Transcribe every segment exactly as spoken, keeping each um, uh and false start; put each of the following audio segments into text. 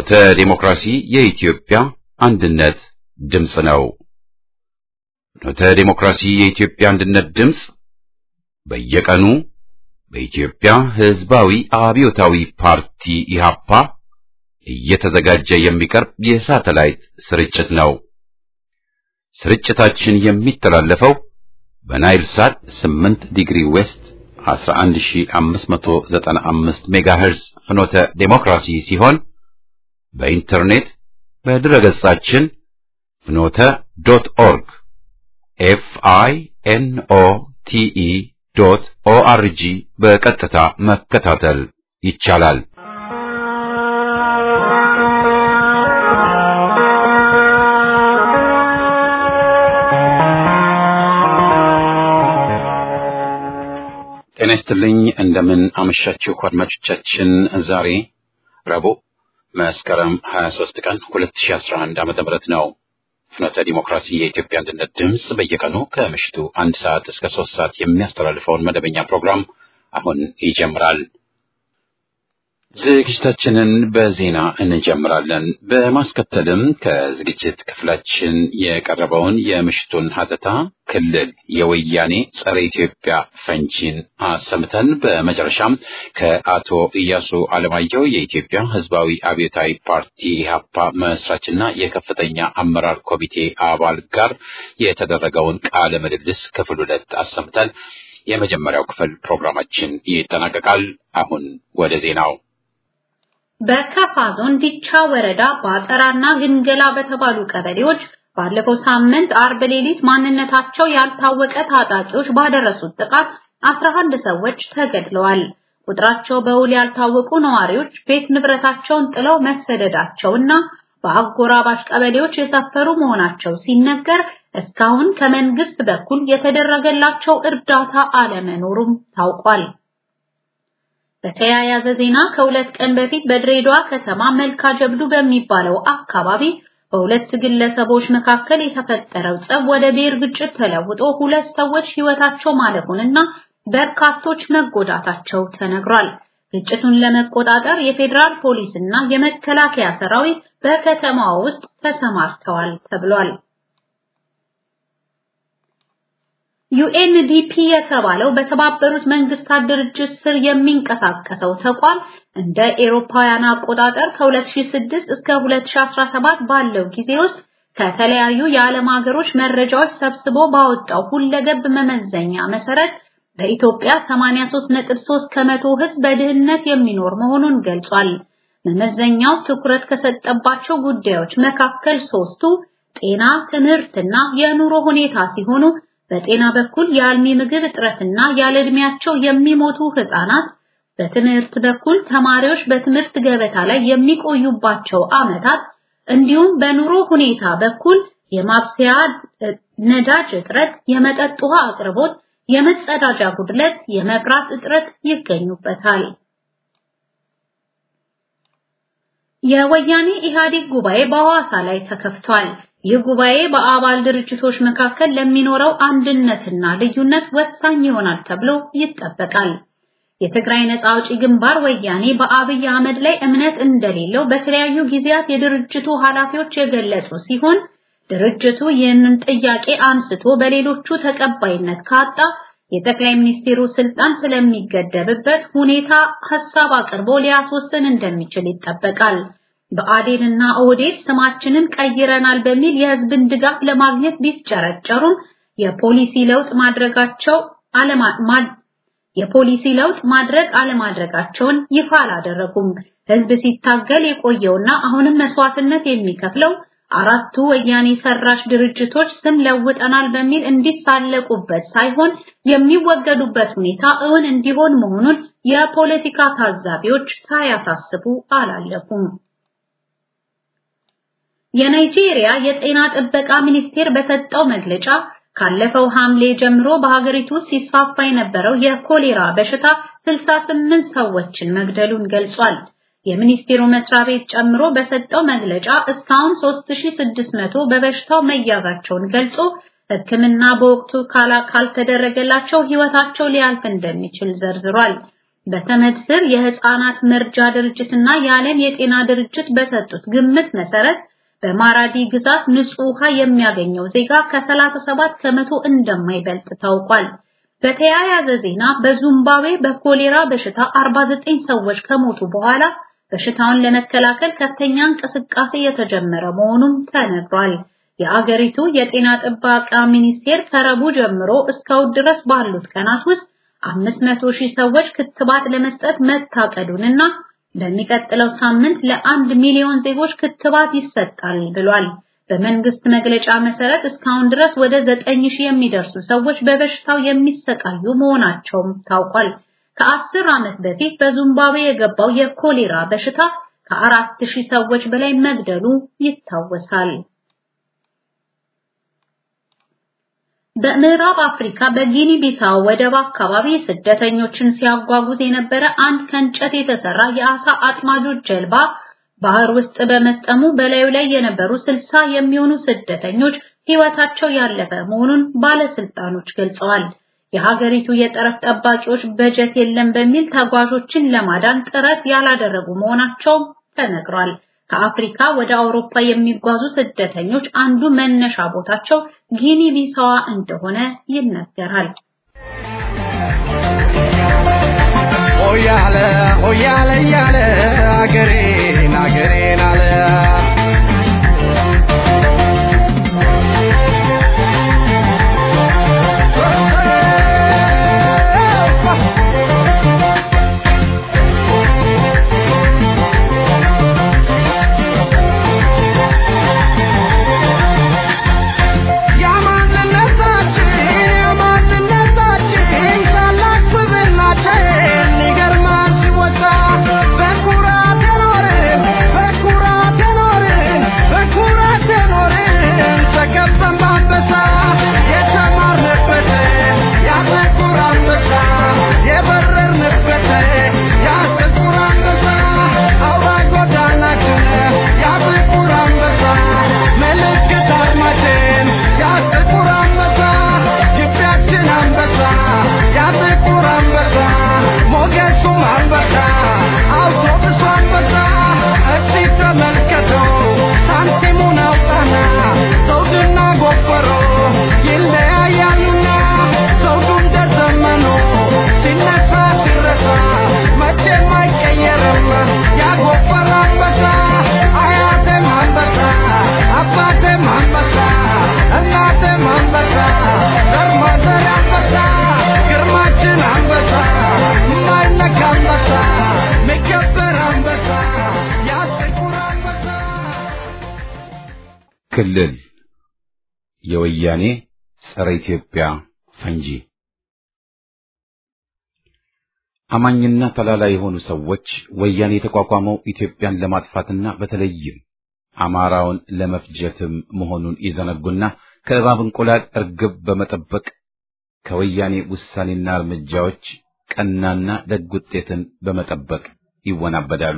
ፍኖተ ዲሞክራሲ የኢትዮጵያ አንድነት ድምጽ ነው። ፍኖተ ዲሞክራሲ የኢትዮጵያ አንድነት ድምጽ በየቀኑ በኢትዮጵያ ሕዝባዊ አብዮታዊ ፓርቲ ኢህአፓ እየተዘጋጀ የሚቀርብ የሳተላይት ስርጭት ነው። ስርጭታችን የሚተላለፈው በናይል ሳት ስምንት ዲግሪ ዌስት አስራ አንድ ሺህ አምስት መቶ ዘጠና አምስት ሜጋሄርዝ ፍኖተ ዲሞክራሲ ሲሆን በኢንተርኔት በድረገጻችን ፍኖተ ዶት ኦርግ ኤፍ አይ ኤን ኦ ቲ ኢ ዶት ኦ አር ጂ በቀጥታ መከታተል ይቻላል። ጤና ይስጥልኝ። እንደምን አመሻችሁ አድማጮቻችን። ዛሬ ረቡዕ መስከረም ሀያ ሦስት ቀን ሁለት ሺህ አስራ አንድ ዓመተ ምህረት ነው። ፍኖተ ዲሞክራሲ የኢትዮጵያ አንድነት ድምጽ በየቀኑ ከምሽቱ አንድ ሰዓት እስከ ሦስት ሰዓት የሚያስተላልፈውን መደበኛ ፕሮግራም አሁን ይጀምራል። ዝግጅታችንን በዜና እንጀምራለን። በማስከተልም ከዝግጅት ክፍላችን የቀረበውን የምሽቱን ሀተታ ክልል የወያኔ ጸረ ኢትዮጵያ ፈንጂን አሰምተን በመጨረሻም ከአቶ ኢያሱ አለማየሁ የኢትዮጵያ ሕዝባዊ አብዮታዊ ፓርቲ ኢህአፓ መስራችና የከፍተኛ አመራር ኮሚቴ አባል ጋር የተደረገውን ቃለ ምልልስ ክፍል ሁለት አሰምተን የመጀመሪያው ክፍል ፕሮግራማችን ይጠናቀቃል። አሁን ወደ ዜናው። በከፋ ዞን ዲቻ ወረዳ ባጠራና ግንገላ በተባሉ ቀበሌዎች ባለፈው ሳምንት አርብ ሌሊት ማንነታቸው ያልታወቀ ታጣቂዎች ባደረሱት ጥቃት አስራ አንድ ሰዎች ተገድለዋል። ቁጥራቸው በውል ያልታወቁ ነዋሪዎች ቤት ንብረታቸውን ጥለው መሰደዳቸውና በአጎራባች ቀበሌዎች የሰፈሩ መሆናቸው ሲነገር እስካሁን ከመንግስት በኩል የተደረገላቸው እርዳታ አለመኖሩም ታውቋል። በተያያዘ ዜና ከሁለት ቀን በፊት በድሬዳዋ ከተማ መልካ ጀብዱ በሚባለው አካባቢ በሁለት ግለሰቦች መካከል የተፈጠረው ጸብ ወደ ብሔር ግጭት ተለውጦ ሁለት ሰዎች ሕይወታቸው ማለፉንና በርካቶች መጎዳታቸው ተነግሯል። ግጭቱን ለመቆጣጠር የፌዴራል ፖሊስና የመከላከያ ሰራዊት በከተማው ውስጥ ተሰማርተዋል ተብሏል። ዩኤንዲፒ የተባለው በተባበሩት መንግስታት ድርጅት ስር የሚንቀሳቀሰው ተቋም እንደ ኤሮፓውያን አቆጣጠር ከሁለት ሺህ ስድስት እስከ ሁለት ሺህ አስራ ሰባት ባለው ጊዜ ውስጥ ከተለያዩ የዓለም ሀገሮች መረጃዎች ሰብስቦ ባወጣው ሁለገብ መመዘኛ መሰረት በኢትዮጵያ ሰማንያ ሦስት ነጥብ ሦስት ከመቶ ሕዝብ በድህነት የሚኖር መሆኑን ገልጿል። መመዘኛው ትኩረት ከሰጠባቸው ጉዳዮች መካከል ሶስቱ ጤና፣ ትምህርትና የኑሮ ሁኔታ ሲሆኑ በጤና በኩል የአልሚ ምግብ እጥረትና ያለዕድሜያቸው የሚሞቱ ህፃናት፣ በትምህርት በኩል ተማሪዎች በትምህርት ገበታ ላይ የሚቆዩባቸው ዓመታት፣ እንዲሁም በኑሮ ሁኔታ በኩል የማብሰያ ነዳጅ እጥረት፣ የመጠጥ ውሃ አቅርቦት፣ የመጸዳጃ ጉድለት፣ የመብራት እጥረት ይገኙበታል። የወያኔ ኢህአዴግ ጉባኤ በሐዋሳ ላይ ተከፍቷል። ይህ ጉባኤ በአባል ድርጅቶች መካከል ለሚኖረው አንድነትና ልዩነት ወሳኝ ይሆናል ተብሎ ይጠበቃል። የትግራይ ነጻ አውጪ ግንባር ወያኔ በአብይ አህመድ ላይ እምነት እንደሌለው በተለያዩ ጊዜያት የድርጅቱ ኃላፊዎች የገለጹ ሲሆን ድርጅቱ ይህንን ጥያቄ አንስቶ በሌሎቹ ተቀባይነት ካጣ የጠቅላይ ሚኒስትሩ ስልጣን ስለሚገደብበት ሁኔታ ሐሳብ አቅርቦ ሊያስወስን እንደሚችል ይጠበቃል። በአዴንና ኦዴት ስማችንን ቀይረናል በሚል የህዝብን ድጋፍ ለማግኘት ቢጨረጨሩም የፖሊሲ ለውጥ ማድረጋቸው አለማ የፖሊሲ ለውጥ ማድረግ አለማድረጋቸውን ይፋ አላደረጉም። ህዝብ ሲታገል የቆየውና አሁንም መስዋዕትነት የሚከፍለው አራቱ ወያኔ ሰራሽ ድርጅቶች ስም ለውጠናል በሚል እንዲሳለቁበት ሳይሆን የሚወገዱበት ሁኔታ እውን እንዲሆን መሆኑን የፖለቲካ ታዛቢዎች ሳያሳስቡ አላለፉም። የናይጄሪያ የጤና ጥበቃ ሚኒስቴር በሰጠው መግለጫ ካለፈው ሐምሌ ጀምሮ በሀገሪቱ ሲስፋፋ የነበረው የኮሌራ በሽታ ስልሳ ስምንት ሰዎችን መግደሉን ገልጿል። የሚኒስቴሩ መስሪያ ቤት ጨምሮ በሰጠው መግለጫ እስካሁን ሦስት ሺህ ስድስት መቶ በበሽታው መያዛቸውን ገልጾ ሕክምና በወቅቱ ካልተደረገላቸው ህይወታቸው ሊያልፍ እንደሚችል ዘርዝሯል። በተመድ ስር የህፃናት መርጃ ድርጅትና የዓለም የጤና ድርጅት በሰጡት ግምት መሰረት በማራዲ ግዛት ንጹህ ውሃ የሚያገኘው ዜጋ ከ37 ከመቶ እንደማይበልጥ ታውቋል። በተያያዘ ዜና በዚምባብዌ በኮሌራ በሽታ አርባ ዘጠኝ ሰዎች ከሞቱ በኋላ በሽታውን ለመከላከል ከፍተኛ እንቅስቃሴ የተጀመረ መሆኑን ተነግሯል። የአገሪቱ የጤና ጥበቃ ሚኒስቴር ከረቡዕ ጀምሮ እስካሁን ድረስ ባሉት ቀናት ውስጥ አምስት መቶ ሺህ ሰዎች ክትባት ለመስጠት መታቀዱንና በሚቀጥለው ሳምንት ለአንድ ሚሊዮን ዜጎች ክትባት ይሰጣል ብሏል። በመንግስት መግለጫ መሰረት እስካሁን ድረስ ወደ ዘጠኝ ሺህ የሚደርሱ ሰዎች በበሽታው የሚሰቃዩ መሆናቸውም ታውቋል። ከአስር ዓመት በፊት በዚምባብዌ የገባው የኮሌራ በሽታ ከአራት ሺህ ሰዎች በላይ መግደሉ ይታወሳል። በምዕራብ አፍሪካ በጊኒ ቢሳው ወደብ አካባቢ ስደተኞችን ሲያጓጉዝ የነበረ አንድ ከእንጨት የተሰራ የአሳ አጥማጆች ጀልባ ባህር ውስጥ በመስጠሙ በላዩ ላይ የነበሩ ስልሳ የሚሆኑ ስደተኞች ሕይወታቸው ያለፈ መሆኑን ባለስልጣኖች ገልጸዋል። የሀገሪቱ የጠረፍ ጠባቂዎች በጀት የለም በሚል ተጓዦችን ለማዳን ጥረት ያላደረጉ መሆናቸው ተነግሯል። ከአፍሪካ ወደ አውሮፓ የሚጓዙ ስደተኞች አንዱ መነሻ ቦታቸው ጊኒ ቢሳዋ እንደሆነ ይነገራል። ሆያለ ሆያለ ያለ አገሬን አገሬን አለ ክልል የወያኔ ጸረ ኢትዮጵያ ፈንጂ አማኝና ተላላ የሆኑ ሰዎች ወያኔ የተቋቋመው ኢትዮጵያን ለማጥፋትና በተለይም አማራውን ለመፍጀትም መሆኑን ይዘነጉና ከእባብ እንቁላል እርግብ በመጠበቅ ከወያኔ ውሳኔና እርምጃዎች ቀናና ደግ ውጤትን በመጠበቅ ይወናበዳሉ።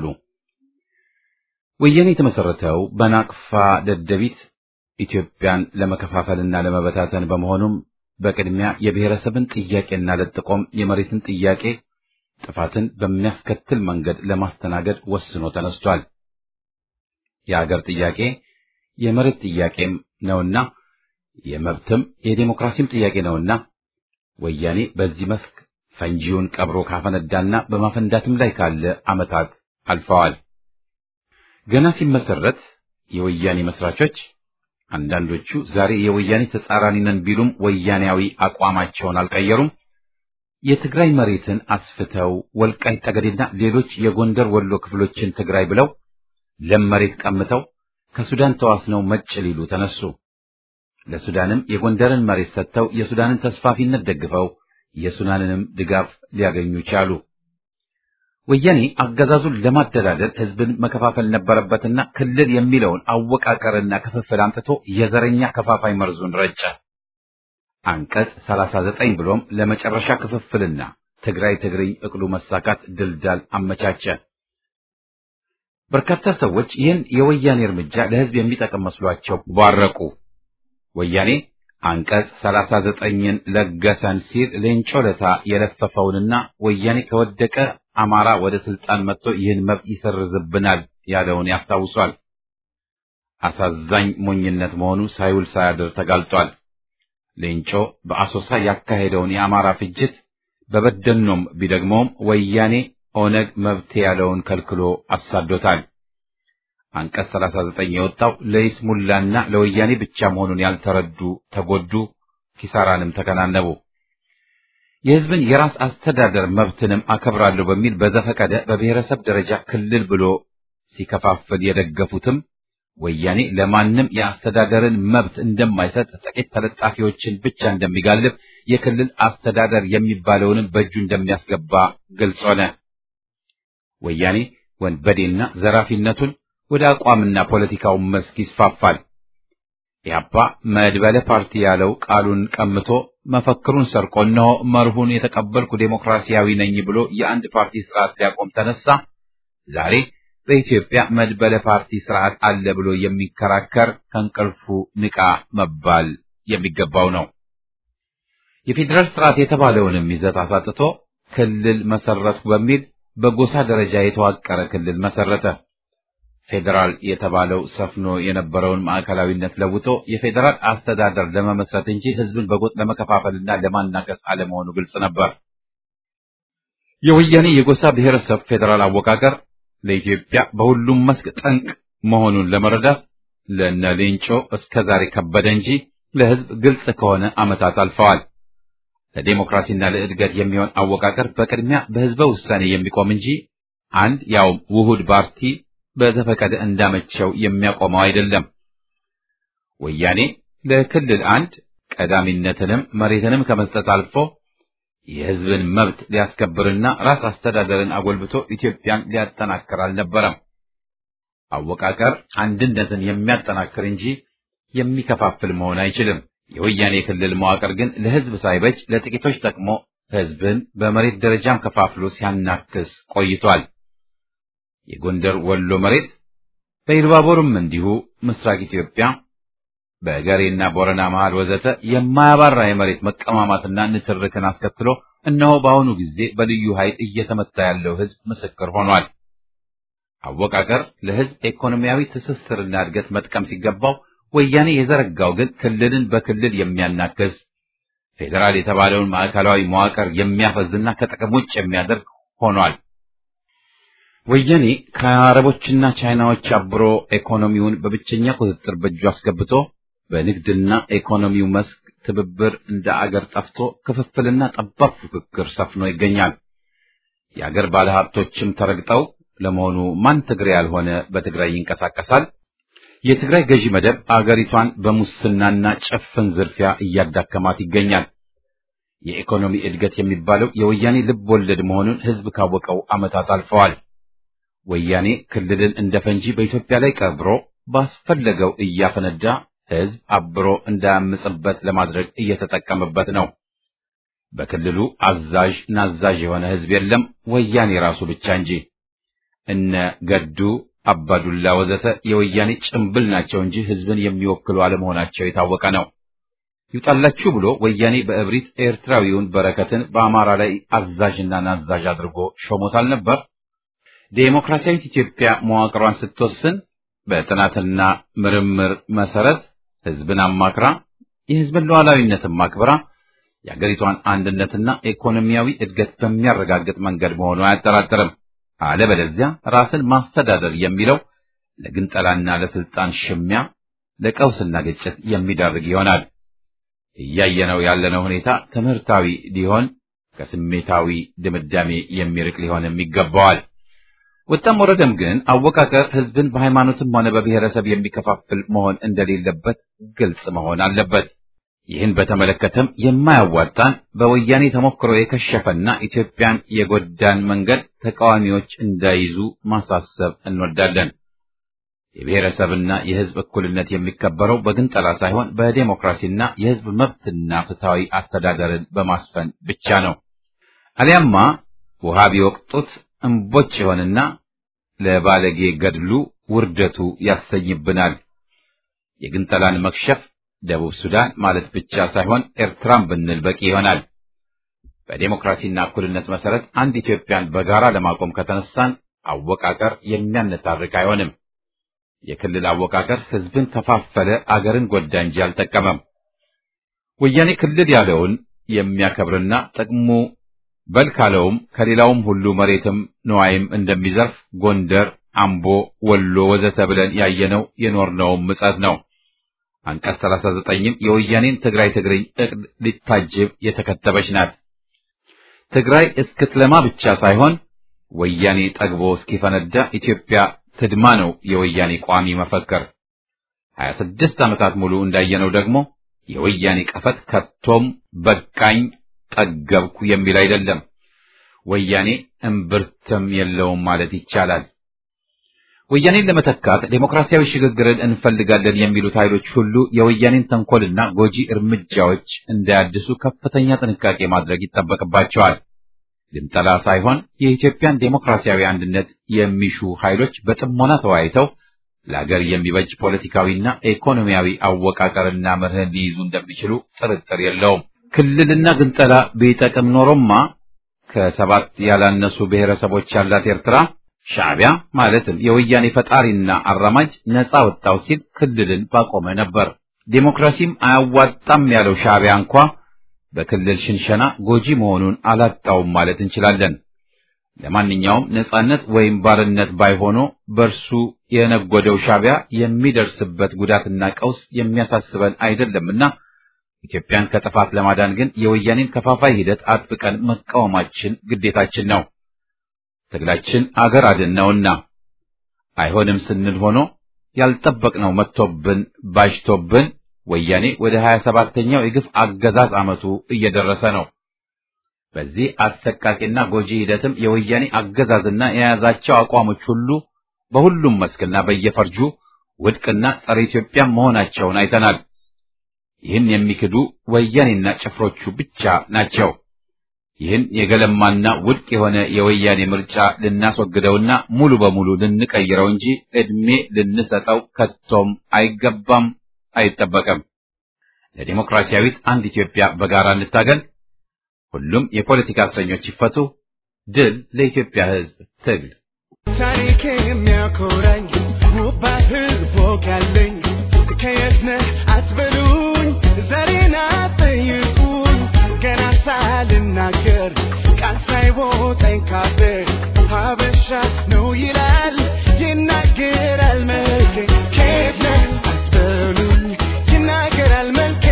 ወያኔ የተመሰረተው በናቅፋ ደደቢት ኢትዮጵያን ለመከፋፈልና ለመበታተን በመሆኑም በቅድሚያ የብሔረሰብን ጥያቄና ለጥቆም የመሬትን ጥያቄ ጥፋትን በሚያስከትል መንገድ ለማስተናገድ ወስኖ ተነስቷል። የአገር ጥያቄ የመሬት ጥያቄም ነውና የመብትም የዲሞክራሲም ጥያቄ ነውና ወያኔ በዚህ መስክ ፈንጂውን ቀብሮ ካፈነዳና በማፈንዳትም ላይ ካለ ዓመታት አልፈዋል። ገና ሲመሰረት የወያኔ መስራቾች አንዳንዶቹ ዛሬ የወያኔ ተጻራሪ ነን ቢሉም ወያኔያዊ አቋማቸውን አልቀየሩም። የትግራይ መሬትን አስፍተው ወልቃይት ጠገዴና ሌሎች የጎንደር ወሎ ክፍሎችን ትግራይ ብለው ለም መሬት ቀምተው ከሱዳን ተዋስነው መጭ ሊሉ ተነሱ። ለሱዳንም የጎንደርን መሬት ሰጥተው የሱዳንን ተስፋፊነት ደግፈው የሱዳንንም ድጋፍ ሊያገኙ ቻሉ። ወያኔ አገዛዙን ለማደላደል ህዝብን መከፋፈል ነበረበትና ክልል የሚለውን አወቃቀርና ክፍፍል አምጥቶ የዘረኛ ከፋፋይ መርዙን ረጨ። አንቀጽ ሰላሳ ዘጠኝ ብሎም ለመጨረሻ ክፍፍልና ትግራይ ትግርኝ እቅዱ መሳካት ድልዳል አመቻቸ። በርካታ ሰዎች ይህን የወያኔ እርምጃ ለህዝብ የሚጠቅም መስሏቸው ባረቁ። ወያኔ አንቀጽ ሰላሳ ዘጠኝን ለገሰን ሲል ሌንጮ ለታ የለፈፈውንና ወያኔ ከወደቀ አማራ ወደ ስልጣን መጥቶ ይህን መብት ይሰርዝብናል ያለውን ያስታውሷል። አሳዛኝ ሞኝነት መሆኑ ሳይውል ሳያድር ተጋልጧል። ሌንጮ በአሶሳ ያካሄደውን የአማራ ፍጅት በበደኖም ቢደግመውም ወያኔ ኦነግ መብት ያለውን ከልክሎ አሳዶታል። አንቀጽ ሰላሳ ዘጠኝ የወጣው ለይስሙላና ለወያኔ ብቻ መሆኑን ያልተረዱ ተጎዱ፣ ኪሳራንም ተከናነቡ። የሕዝብን የራስ አስተዳደር መብትንም አከብራለሁ በሚል በዘፈቀደ በብሔረሰብ ደረጃ ክልል ብሎ ሲከፋፍል የደገፉትም ወያኔ ለማንም የአስተዳደርን መብት እንደማይሰጥ ጥቂት ተለጣፊዎችን ብቻ እንደሚጋልብ የክልል አስተዳደር የሚባለውንም በእጁ እንደሚያስገባ ግልጽ ሆነ። ወያኔ ወንበዴና ዘራፊነቱን ወደ አቋምና ፖለቲካው መስክ ይስፋፋል። ኢህአፓ መድበለ ፓርቲ ያለው ቃሉን ቀምቶ መፈክሩን ሰርቆ ነው መርሁን የተቀበልኩ ዴሞክራሲያዊ ነኝ ብሎ የአንድ ፓርቲ ስርዓት ሊያቆም ተነሳ። ዛሬ በኢትዮጵያ መድበለ ፓርቲ ስርዓት አለ ብሎ የሚከራከር ከንቅልፉ ንቃ መባል የሚገባው ነው። የፌዴራል ስርዓት የተባለውንም ይዘት አሳጥቶ ክልል መሰረቱ በሚል በጎሳ ደረጃ የተዋቀረ ክልል መሰረተ። ፌዴራል የተባለው ሰፍኖ የነበረውን ማዕከላዊነት ለውጦ የፌዴራል አስተዳደር ለመመስረት እንጂ ህዝብን በጎጥ ለመከፋፈልና ለማናከስ አለመሆኑ ግልጽ ነበር። የወያኔ የጎሳ ብሔረሰብ ፌዴራል አወቃቀር ለኢትዮጵያ በሁሉም መስክ ጠንቅ መሆኑን ለመረዳት ለነ ሌንጮ እስከዛሬ ከበደ እንጂ ለህዝብ ግልጽ ከሆነ ዓመታት አልፈዋል። ለዲሞክራሲና ለእድገት የሚሆን አወቃቀር በቅድሚያ በህዝበ ውሳኔ የሚቆም እንጂ አንድ ያው ውሁድ ፓርቲ በዘፈቀደ እንዳመቸው የሚያቆመው አይደለም። ወያኔ ለክልል አንድ ቀዳሚነትንም መሬትንም ከመስጠት አልፎ የህዝብን መብት ሊያስከብርና ራስ አስተዳደርን አጎልብቶ ኢትዮጵያን ሊያጠናክር አልነበረም። አወቃቀር አንድነትን የሚያጠናክር እንጂ የሚከፋፍል መሆን አይችልም። የወያኔ ክልል መዋቅር ግን ለህዝብ ሳይበጅ ለጥቂቶች ጠቅሞ ህዝብን በመሬት ደረጃም ከፋፍሎ ሲያናክስ ቆይቷል። የጎንደር ወሎ መሬት በኢሉባቦርም እንዲሁ ምስራቅ ኢትዮጵያ በገሬና ቦረና መሃል ወዘተ የማያባራ የመሬት መቀማማትና ንትርክን አስከትሎ እነሆ በአሁኑ ጊዜ በልዩ ኃይል እየተመታ ያለው ህዝብ ምስክር ሆኗል። አወቃቀር ለህዝብ ኢኮኖሚያዊ ትስስርና እድገት መጥቀም ሲገባው ወያኔ የዘረጋው ግን ክልልን በክልል የሚያናክስ ፌዴራል የተባለውን ማዕከላዊ መዋቅር የሚያፈዝና ከጥቅም ውጭ የሚያደርግ ሆኗል። ወያኔ ከአረቦችና ቻይናዎች አብሮ ኢኮኖሚውን በብቸኛ ቁጥጥር በእጁ አስገብቶ በንግድና ኢኮኖሚው መስክ ትብብር እንደ አገር ጠፍቶ ክፍፍልና ጠባብ ፉክክር ሰፍኖ ይገኛል። የአገር ባለሀብቶችም ተረግጠው ለመሆኑ ማን ትግሬ ያልሆነ በትግራይ ይንቀሳቀሳል? የትግራይ ገዢ መደብ አገሪቷን በሙስናና ጭፍን ዝርፊያ እያዳከማት ይገኛል። የኢኮኖሚ እድገት የሚባለው የወያኔ ልብ ወለድ መሆኑን ህዝብ ካወቀው ዓመታት አልፈዋል። ወያኔ ክልልን እንደ ፈንጂ በኢትዮጵያ ላይ ቀብሮ ባስፈለገው እያፈነዳ ህዝብ አብሮ እንዳያምጽበት ለማድረግ እየተጠቀመበት ነው። በክልሉ አዛዥ ናዛዥ የሆነ ህዝብ የለም፣ ወያኔ ራሱ ብቻ እንጂ። እነ ገዱ አባዱላ ወዘተ የወያኔ ጭምብል ናቸው እንጂ ህዝብን የሚወክሉ አለመሆናቸው የታወቀ ነው። ይውጣላችሁ ብሎ ወያኔ በእብሪት ኤርትራዊውን በረከትን በአማራ ላይ አዛዥና ናዛዥ አድርጎ ሾሞታል ነበር። ዴሞክራሲያዊት ኢትዮጵያ መዋቅሯን ስትወስን በጥናትና ምርምር መሰረት ህዝብን አማክራ የህዝብን ሉዓላዊነትን ማክበራ የአገሪቷን አንድነትና ኢኮኖሚያዊ እድገት በሚያረጋግጥ መንገድ መሆኑ አያጠራጥርም። አለበለዚያ ራስን ማስተዳደር የሚለው ለግንጠላና ለስልጣን ሽሚያ ለቀውስና ግጭት የሚዳርግ ይሆናል። እያየነው ያለነው ሁኔታ ትምህርታዊ ሊሆን ከስሜታዊ ድምዳሜ የሚርቅ ሊሆንም ይገባዋል። ወጣም ወረደም ግን አወቃቀር ህዝብን በሃይማኖትም ሆነ በብሔረሰብ የሚከፋፍል መሆን እንደሌለበት ግልጽ መሆን አለበት። ይህን በተመለከተም የማያዋጣን በወያኔ ተሞክሮ የከሸፈና ኢትዮጵያን የጎዳን መንገድ ተቃዋሚዎች እንዳይዙ ማሳሰብ እንወዳለን። የብሔረሰብና የህዝብ እኩልነት የሚከበረው በግንጠላ ሳይሆን በዲሞክራሲና የህዝብ መብትና ፍትሃዊ አስተዳደርን በማስፈን ብቻ ነው። አሊያማ ውሃ ቢወቅጡት እምቦጭ ይሆንና ለባለጌ ገድሉ ውርደቱ ያሰኝብናል። የግንጠላን መክሸፍ ደቡብ ሱዳን ማለት ብቻ ሳይሆን ኤርትራም ብንል በቂ ይሆናል። በዲሞክራሲና እኩልነት መሰረት አንድ ኢትዮጵያን በጋራ ለማቆም ከተነሳን አወቃቀር የሚያነታርክ አይሆንም። የክልል አወቃቀር ህዝብን ከፋፈለ፣ አገርን ጎዳ እንጂ አልጠቀመም። ወያኔ ክልል ያለውን የሚያከብርና ጥቅሙ በልካለውም ከሌላውም ሁሉ መሬትም ንዋይም እንደሚዘርፍ ጎንደር፣ አምቦ፣ ወሎ ወዘተ ብለን ያየነው የኖርነውም ምጸት ነው። አንቀጽ ሰላሳ ዘጠኝም የወያኔን ትግራይ ትግርኝ እቅድ ሊታጅብ የተከተበች ናት። ትግራይ እስክትለማ ብቻ ሳይሆን ወያኔ ጠግቦ እስኪፈነዳ ኢትዮጵያ ትድማ ነው የወያኔ ቋሚ መፈክር። ሀያ ስድስት ዓመታት ሙሉ እንዳየነው ደግሞ የወያኔ ቀፈት ከቶም በቃኝ ጠገብኩ የሚል አይደለም። ወያኔ እምብርትም የለውም ማለት ይቻላል። ወያኔን ለመተካት ዴሞክራሲያዊ ሽግግርን እንፈልጋለን የሚሉት ኃይሎች ሁሉ የወያኔን ተንኮልና ጎጂ እርምጃዎች እንዳያድሱ ከፍተኛ ጥንቃቄ ማድረግ ይጠበቅባቸዋል። ግንጠላ ሳይሆን የኢትዮጵያን ዴሞክራሲያዊ አንድነት የሚሹ ኃይሎች በጥሞና ተወያይተው ለሀገር የሚበጅ ፖለቲካዊና ኢኮኖሚያዊ አወቃቀርና መርህን ሊይዙ እንደሚችሉ ጥርጥር የለውም። ክልልና ግንጠላ ቢጠቅም ኖሮማ ከሰባት ያላነሱ ብሔረሰቦች ያላት ኤርትራ ሻዕቢያ ማለትም የወያኔ ፈጣሪና አራማጅ ነፃ ወጣው ሲል ክልልን ባቆመ ነበር። ዴሞክራሲም አያዋጣም ያለው ሻዕቢያ እንኳ በክልል ሽንሸና ጎጂ መሆኑን አላጣውም ማለት እንችላለን። ለማንኛውም ነፃነት ወይም ባርነት ባይሆኑ በርሱ የነጎደው ሻዕቢያ የሚደርስበት ጉዳትና ቀውስ የሚያሳስበን አይደለምና ኢትዮጵያን ከጥፋት ለማዳን ግን የወያኔን ከፋፋይ ሂደት አጥብቀን መቃወማችን ግዴታችን ነው። ትግላችን አገር አድን ነውና አይሆንም ስንል ሆኖ ያልጠበቅነው መጥቶብን ባሽቶብን ወያኔ ወደ ሀያ ሰባተኛው የግፍ አገዛዝ ዓመቱ እየደረሰ ነው። በዚህ አሰቃቂና ጎጂ ሂደትም የወያኔ አገዛዝና የያዛቸው አቋሞች ሁሉ በሁሉም መስክና በየፈርጁ ውድቅና ጸረ ኢትዮጵያ መሆናቸውን አይተናል። ይህን የሚክዱ ወያኔና ጭፍሮቹ ብቻ ናቸው። ይህን የገለማና ውድቅ የሆነ የወያኔ ምርጫ ልናስወግደውና ሙሉ በሙሉ ልንቀይረው እንጂ እድሜ ልንሰጠው ከቶም አይገባም፣ አይጠበቅም። ለዲሞክራሲያዊት አንድ ኢትዮጵያ በጋራ እንታገል። ሁሉም የፖለቲካ እስረኞች ይፈቱ። ድል ለኢትዮጵያ ሕዝብ ትግል። ታሪክ የሚያኮራኝ ውባህል ቦጋለኝ ከየት ነህ አትበሉኝ፣ ዛሬን አትጠይቁኝ። ገና ሳልናገር ቃል ሳይወጣኝ ካፌ ሀበሻ ነው ይላል ይናገራል መልኬ። ከየት ነህ አትበሉኝ፣ ይናገራል መልኬ።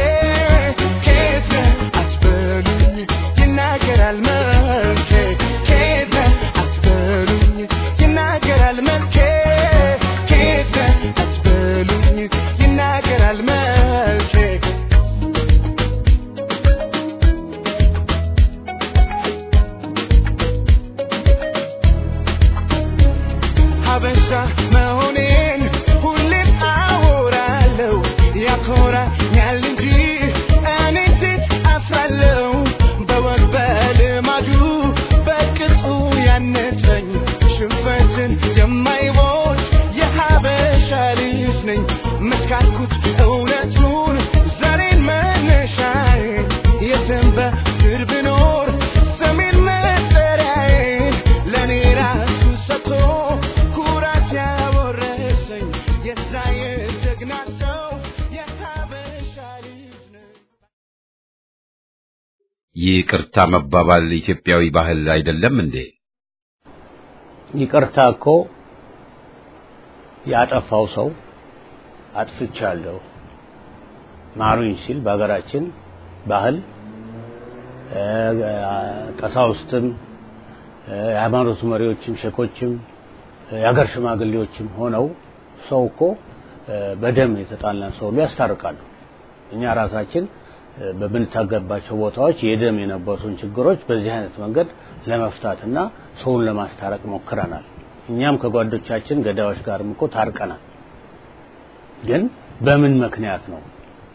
ከየት ነህ አትበሉኝ፣ ይናገራል መልኬ። ከየት ነህ አትበሉኝ፣ ይናገራል መልኬ። ከየት ነህ አትበሉኝ፣ ይናገራል መልኬ። ሀበሻ መሆኔን ሁሌም አወራለሁ፣ ያኮራኛል እንጂ እኔ እንዴት አፍራለሁ። በወግ በልማዱ በቅጡ ያነጸኝ ሽንፈትን የማይሞት የሀበሻ ልጅ ነኝ። መስካልኩት እውነቱን ዛሬን መነሻዬን የትም በምድር ብኖር ሰሜን መጠሪያዬን ለእኔ ራሱ ሰጥቶ ኩራት ያወረሰኝ የዛ የጀግና ሰው የሀበሻ ልጅ ነኝ። ይቅርታ መባባል ኢትዮጵያዊ ባህል አይደለም እንዴ? ይቅርታ እኮ ያጠፋው ሰው አጥፍቻለሁ ማሩኝ ሲል በአገራችን ባህል ቀሳውስትም የሃይማኖት መሪዎችም ሸኮችም የአገር ሽማግሌዎችም ሆነው ሰው እኮ በደም የተጣላን ሰው ያስታርቃሉ። እኛ ራሳችን በምንታገባቸው ቦታዎች የደም የነበሩን ችግሮች በዚህ አይነት መንገድ ለመፍታትና ሰውን ለማስታረቅ ሞክረናል። እኛም ከጓዶቻችን ገዳዮች ጋርም እኮ ታርቀናል። ግን በምን ምክንያት ነው?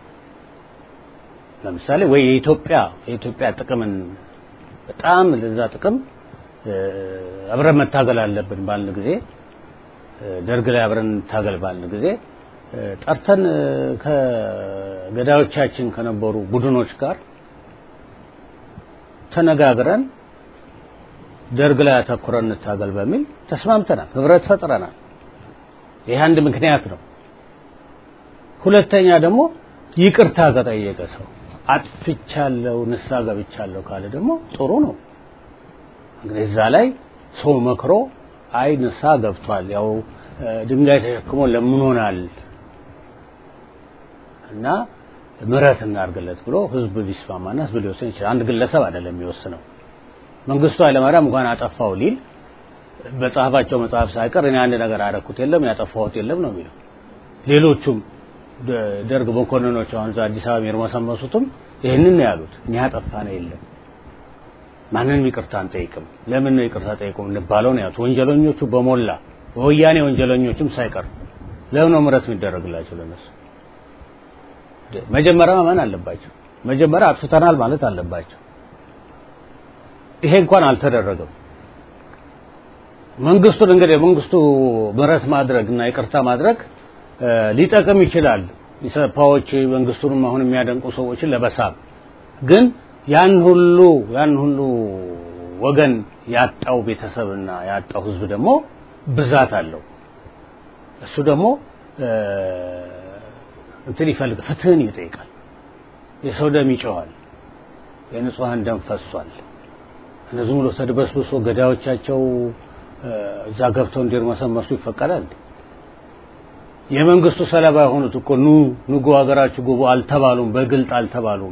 ለምሳሌ ወይ የኢትዮጵያ የኢትዮጵያ ጥቅምን በጣም ለዛ ጥቅም አብረን መታገል አለብን ባልን ጊዜ ደርግ ላይ አብረን ታገል ባልን ጊዜ ጠርተን ከገዳዮቻችን ከነበሩ ቡድኖች ጋር ተነጋግረን ደርግ ላይ አተኩረን እንታገል በሚል ተስማምተናል ህብረት ፈጥረናል ይሄ አንድ ምክንያት ነው ሁለተኛ ደግሞ ይቅርታ ከጠየቀ ሰው አጥፍቻለሁ ንስሐ ገብቻለሁ ካለ ደግሞ ጥሩ ነው እንግዲህ እዛ ላይ ሰው መክሮ አይ ንስሐ ገብቷል ያው ድንጋይ ተሸክሞ ለምኖናል እና ምሕረት እናርግለት ብሎ ህዝብ ሊስማማና ህዝብ ሊወስን ይችላል አንድ ግለሰብ አይደለም የሚወስነው መንግስቱ ኃይለማርያም እንኳን አጠፋው ሊል በጻፋቸው መጽሐፍ ሳይቀር እኔ አንድ ነገር አደረኩት የለም ያጠፋሁት የለም ነው የሚለው ሌሎቹም ደርግ በኮንኖች አሁን አዲስ አበባ የሚርመሰመሱትም ይሄንን ነው ያሉት እኛ ያጠፋነው የለም ማንንም ይቅርታ አንጠይቅም ለምን ነው ይቅርታ ጠይቁም እንባለው ነው ያሉት ወንጀለኞቹ በሞላ ወያኔ ወንጀለኞችም ሳይቀር ለምን ነው ምሕረት የሚደረግላቸው ለነሱ መጀመሪያ ማመን አለባቸው መጀመሪያ አጥፍተናል ማለት አለባቸው ይሄ እንኳን አልተደረገም መንግስቱን እንግዲህ መንግስቱ ምሕረት ማድረግና ይቅርታ ማድረግ ሊጠቅም ይችላል ኢሰፓዎች መንግስቱንም አሁን የሚያደንቁ ሰዎችን ለበሳብ ግን ያን ሁሉ ያን ሁሉ ወገን ያጣው ቤተሰብና ያጣው ህዝብ ደግሞ ብዛት አለው እሱ ደግሞ እንትን ይፈልግ ፍትህን ይጠይቃል የሰው ደም ይጮሃል የንጹሃን ደም ፈሷል እነዚህ ሁሉ ተድበስብሶ ገዳዮቻቸው እዛ ገብተው እንዲርመሰመሱ ይፈቀዳል የመንግስቱ ሰለባ ሆኑት እኮ ኑ ንጉ ሀገራችሁ ግቡ አልተባሉም በግልጥ አልተባሉም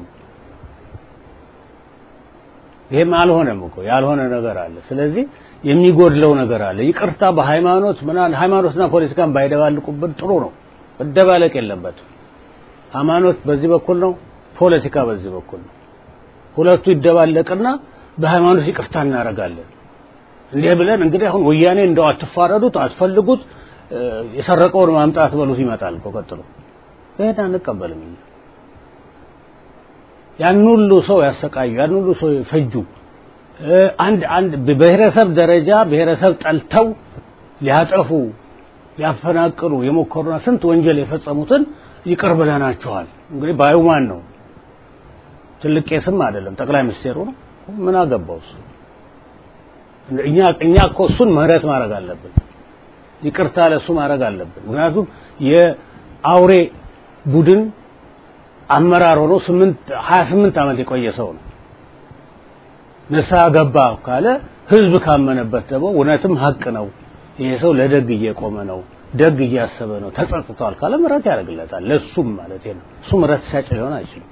ይሄም አልሆነም እኮ ያልሆነ ነገር አለ ስለዚህ የሚጎድለው ነገር አለ ይቅርታ በሃይማኖት ምናን ሃይማኖትና ፖለቲካን ባይደባልቁበት ጥሩ ነው መደባለቅ የለበትም ሃይማኖት በዚህ በኩል ነው ፖለቲካ በዚህ በኩል ነው ሁለቱ ይደባለቅና በሃይማኖት ይቅርታ እናረጋለን እንዴ ብለን እንግዲህ አሁን ወያኔ እንደው አትፋረዱት አትፈልጉት የሰረቀውን ማምጣት በሉት ይመጣል ቆቀጥሎ ይሄን አንቀበልም ያን ሁሉ ሰው ያሰቃዩ ያን ሁሉ ሰው ፈጁ አንድ አንድ በብሔረሰብ ደረጃ ብሔረሰብ ጠልተው ሊያጠፉ ሊያፈናቅሉ የሞከሩና ስንት ወንጀል የፈጸሙትን ይቅር ብለናቸዋል እንግዲህ ባይዋን ነው ትልቅ የስም አይደለም ጠቅላይ ሚኒስቴሩ ነው ምን አገባው እሱ እኛ እኛ እኮ እሱን ምህረት ማድረግ አለብን ይቅርታ ለሱ ማድረግ አለብን ምክንያቱም የአውሬ ቡድን አመራር ሆኖ ሀያ ስምንት አመት የቆየ ሰው ነው ንስሐ ገባ ካለ ህዝብ ካመነበት ደግሞ እውነትም ሀቅ ነው ይሄ ሰው ለደግ እየቆመ ነው ደግ እያሰበ ነው ተጸጽቷል ካለ ምህረት ያደርግለታል ለሱም ማለት ነው እሱ ምህረት ሲያጭ ሊሆን አይችልም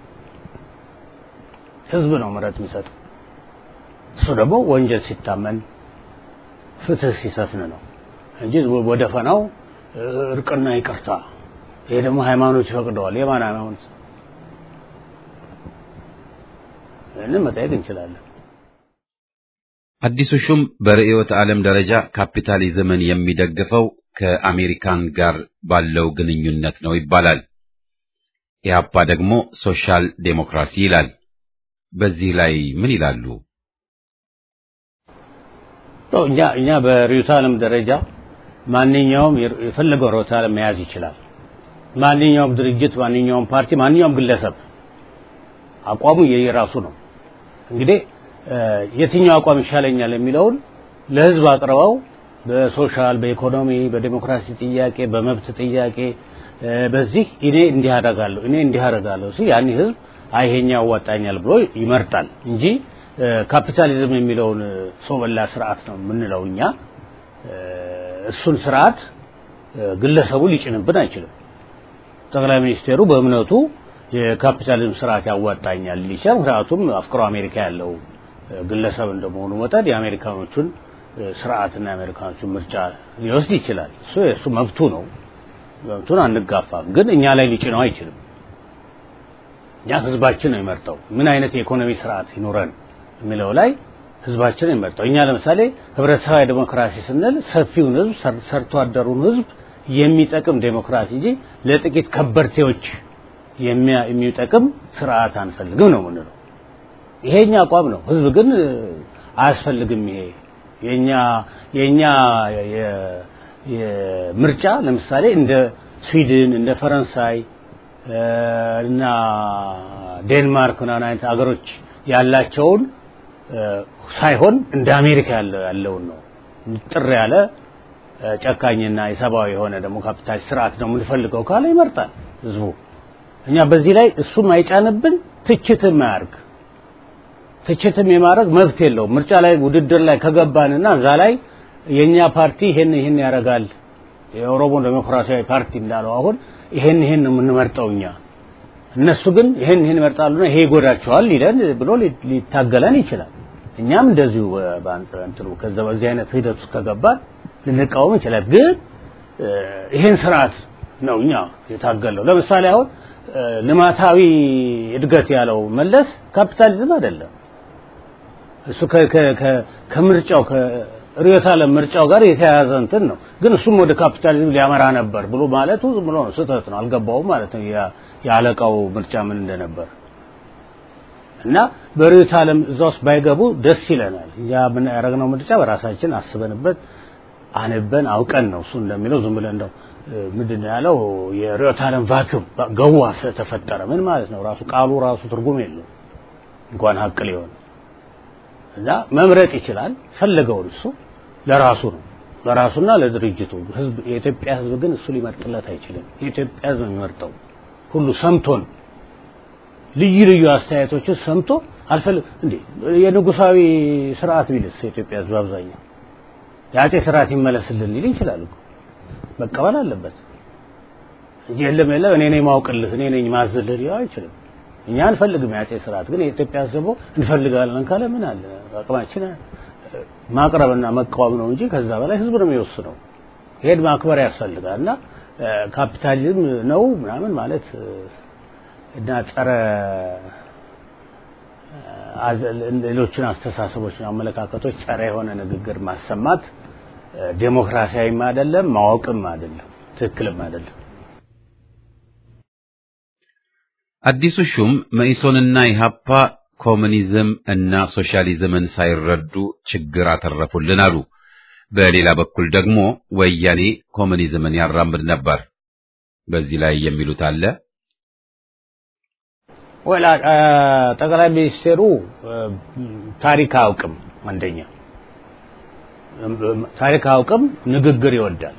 ህዝብ ነው ምህረት የሚሰጥ እሱ ደግሞ ወንጀል ሲታመን ፍትህ ሲሰፍን ነው እንጂ ወደ ፈናው እርቅና ይቅርታ ይሄ ደግሞ ሃይማኖት ይፈቅደዋል የማን ሃይማኖት እነ መጠየቅ እንችላለን አዲሱ ሹም በርዕዮተ ዓለም ደረጃ ካፒታሊዝምን የሚደግፈው ከአሜሪካን ጋር ባለው ግንኙነት ነው ይባላል ኢህአፓ ደግሞ ሶሻል ዴሞክራሲ ይላል በዚህ ላይ ምን ይላሉ እኛ እኛ በርዕዮተ ዓለም ደረጃ ማንኛውም የፈለገው ርዕዮተ ዓለም መያዝ ይችላል ማንኛውም ድርጅት ማንኛውም ፓርቲ ማንኛውም ግለሰብ አቋሙ የየራሱ ነው እንግዲህ የትኛው አቋም ይሻለኛል የሚለውን ለህዝብ አቅርበው በሶሻል በኢኮኖሚ በዲሞክራሲ ጥያቄ በመብት ጥያቄ በዚህ እኔ እንዲህ አደርጋለሁ እኔ እንዲህ አደርጋለሁ ሲል ያን ህዝብ አይሄኛ ያዋጣኛል ብሎ ይመርጣል እንጂ ካፒታሊዝም የሚለውን ሰው በላ ስርዓት ነው ምንለው እኛ እሱን ስርዓት ግለሰቡ ሊጭንብን አይችልም ጠቅላይ ሚኒስቴሩ በእምነቱ የካፒታሊዝም ስርዓት ያዋጣኛል ሊሻም ምክንያቱም አፍቅሮ አሜሪካ ያለው ግለሰብ እንደመሆኑ መጠን የአሜሪካኖቹን ስርዓትና የአሜሪካኖቹን ምርጫ ሊወስድ ይችላል እሱ እሱ መብቱ ነው መብቱን አንጋፋም ግን እኛ ላይ ሊጭነው አይችልም ያ ህዝባችን ነው የሚመርጠው ምን አይነት የኢኮኖሚ ስርዓት ይኖረን የሚለው ላይ ህዝባችን ነው የሚመርጠው እኛ ለምሳሌ ህብረተሰባዊ ዲሞክራሲ ስንል ሰፊውን ህዝብ ሰርቶ አደሩን ህዝብ የሚጠቅም ዲሞክራሲ እንጂ ለጥቂት ከበርቴዎች የሚጠቅም ስርዓት አንፈልግም ነው ምንለው ይሄኛ አቋም ነው ህዝብ ግን አያስፈልግም ይሄ የኛ የኛ የምርጫ ለምሳሌ እንደ ስዊድን እንደ ፈረንሳይ እና ዴንማርክ እና አይነት ሀገሮች ያላቸውን ሳይሆን እንደ አሜሪካ ያለው ያለው ነው ጥር ያለ ጨካኝና የሰባዊ የሆነ ደግሞ ካፒታል ስርዓት ነው የምንፈልገው ካለ ይመርጣል ህዝቡ እኛ በዚህ ላይ እሱም አይጫንብን ትችትም ማርክ ትችትም የማረግ መብት የለው ምርጫ ላይ ውድድር ላይ ከገባንና እዛ ላይ የኛ ፓርቲ ይሄን ይሄን ያረጋል የኦሮሞ ዴሞክራሲያዊ ፓርቲ እንዳለው አሁን ይሄን ይሄን ነው የምንመርጠውኛ እነሱ ግን ይሄን ይሄን ይመርጣሉና ይሄ ይጎዳቸዋል ይላል ብሎ ሊታገለን ይችላል እኛም እንደዚሁ ባንጠንጥሩ ከዛ በዚህ አይነት ሂደት ውስጥ ከገባን ልንቃወም ይችላል ግን ይሄን ስርዓት ነው እኛ የታገለው ለምሳሌ አሁን ልማታዊ እድገት ያለው መለስ ካፒታሊዝም አይደለም እሱ ከምርጫው ከሪዮት ዓለም ምርጫው ጋር የተያያዘ እንትን ነው ግን እሱም ወደ ካፒታሊዝም ሊያመራ ነበር ብሎ ማለቱ ዝም ብሎ ስህተት ነው አልገባውም ማለት ነው ያለቃው ምርጫ ምን እንደነበር እና በሪዮት ዓለም እዛውስ ባይገቡ ደስ ይለናል ያ ምን ያረግነው ምርጫ በራሳችን አስበንበት አንበን አውቀን ነው እሱ እንደሚለው ዝም ብለን እንደው ምንድነው ያለው የሪዮት ዓለም ቫኩም ገዋሰ ተፈጠረ ምን ማለት ነው ራሱ ቃሉ ራሱ ትርጉም የለው እንኳን ሀቅ ሊሆን እና መምረጥ ይችላል ፈለገው እሱ ለራሱ ነው ለራሱና ለድርጅቱ ህዝብ የኢትዮጵያ ህዝብ ግን እሱ ሊመርጥለት አይችልም የኢትዮጵያ ህዝብ የሚመርጠው ሁሉ ሰምቶን ልዩ ልዩ አስተያየቶችን ሰምቶ አልፈልግ እንዴ የንጉሳዊ ስርዓት ቢልስ የኢትዮጵያ ህዝብ አብዛኛው ያጤ ስርዓት ይመለስልን ሊል ይችላል መቀበል አለበት የለም የለም እኔ ነኝ ማውቅልህ እኔ ነኝ ማዝልህ ሊል አይችልም እኛ አንፈልግም ያጤ ስርዓት ግን የኢትዮጵያ ህዝብ እንፈልጋለን ካለ ምን አለ አቅማችን ማቅረብና መቃወም ነው እንጂ ከዛ በላይ ህዝብ ነው የሚወስነው ሄድ ማክበር ያስፈልጋልና ካፒታሊዝም ነው ምናምን ማለት እና ጸረ ሌሎችን አስተሳሰቦችና አመለካከቶች ጸረ የሆነ ንግግር ማሰማት ዴሞክራሲያዊም አይደለም ማወቅም አይደለም ትክክልም አይደለም አዲሱ ሹም መኢሶንና ኢሃፓ ኮሙኒዝም እና ሶሻሊዝምን ሳይረዱ ችግር አተረፉልን አሉ በሌላ በኩል ደግሞ ወያኔ ኮሙኒዝምን ያራምድ ነበር በዚህ ላይ የሚሉት አለ ወላ ጠቅላይ ሚኒስትሩ ታሪክ አውቅም አንደኛ ታሪክ አውቅም ንግግር ይወዳል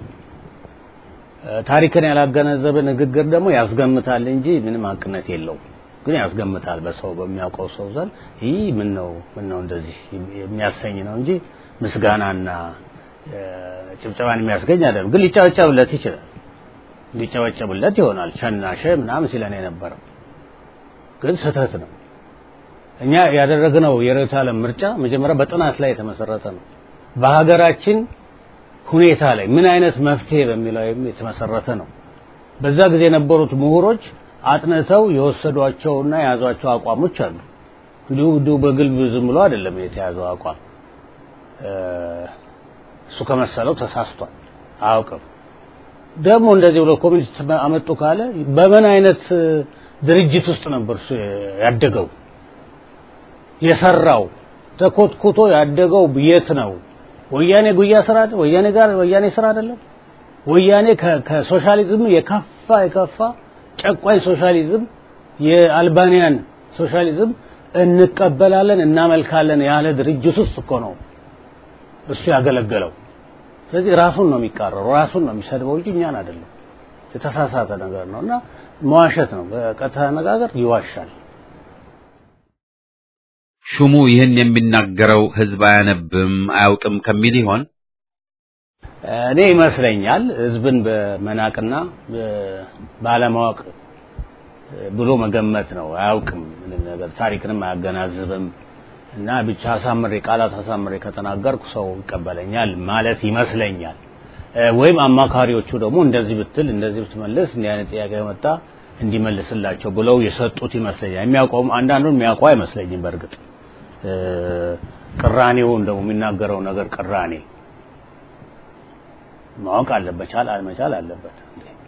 ታሪክን ያላገነዘበ ንግግር ደግሞ ያስገምታል እንጂ ምንም አቅነት የለው ግን ያስገምታል በሰው በሚያውቀው ሰው ዘንድ ይህ ምን ነው ምን ነው እንደዚህ የሚያሰኝ ነው እንጂ ምስጋናና ጭብጨባን የሚያስገኝ አይደለም ግን ሊጫወጫብለት ይችላል ሊጫወጫብለት ይሆናል ቸናሸ ምናምን ሲለኔ ነበር ግን ስህተት ነው እኛ ያደረግነው የሪዮት ዓለም ምርጫ መጀመሪያ በጥናት ላይ የተመሰረተ ነው በሀገራችን ሁኔታ ላይ ምን አይነት መፍትሄ በሚለው የተመሰረተ ነው በዛ ጊዜ የነበሩት ምሁሮች አጥነተው የወሰዷቸውና ያዟቸው አቋሞች አሉ እንዲሁ እንዲሁ በግልብ ዝም ብሎ አይደለም የተያዘው አቋም እሱ ከመሰለው ተሳስቷል አውቀም ደግሞ እንደዚህ ብሎ ኮሚኒስት አመጡ ካለ በምን አይነት ድርጅት ውስጥ ነበር እሱ ያደገው የሰራው ተኮትኩቶ ያደገው የት ነው ወያኔ ጉያ ስራ አይደል ወያኔ ጋር ወያኔ ስራ አይደለም ወያኔ ከሶሻሊዝም የከፋ የከፋ ጨቋኝ ሶሻሊዝም የአልባኒያን ሶሻሊዝም እንቀበላለን እናመልካለን ያለ ድርጅት ውስጥ እኮ ነው እሱ ያገለገለው ስለዚህ ራሱን ነው የሚቃረረው ራሱን ነው የሚሰድበው እንጂ እኛን አይደለም የተሳሳተ ነገር ነውና መዋሸት ነው በቀጥታ ነገር ይዋሻል ሹሙ ይህን የሚናገረው ህዝብ አያነብም አያውቅም ከሚል ይሆን እኔ ይመስለኛል ህዝብን በመናቅና ባለማወቅ ብሎ መገመት ነው አያውቅም ምን ነገር ታሪክንም አያገናዝብም እና ብቻ አሳምሬ ቃላት አሳምሬ ከተናገርኩ ሰው ይቀበለኛል ማለት ይመስለኛል ወይም አማካሪዎቹ ደግሞ እንደዚህ ብትል እንደዚህ ብትመልስ እንዲህ አይነት ጥያቄ መጣ እንዲመልስላቸው ብለው የሰጡት ይመስለኛል የሚያውቀው አንዳንዱን የሚያውቀው አይመስለኝም በርግጥ ቅራኔው እንደው የሚናገረው ነገር ቅራኔ ማወቅ አለበት ቻል አልመቻል አለበት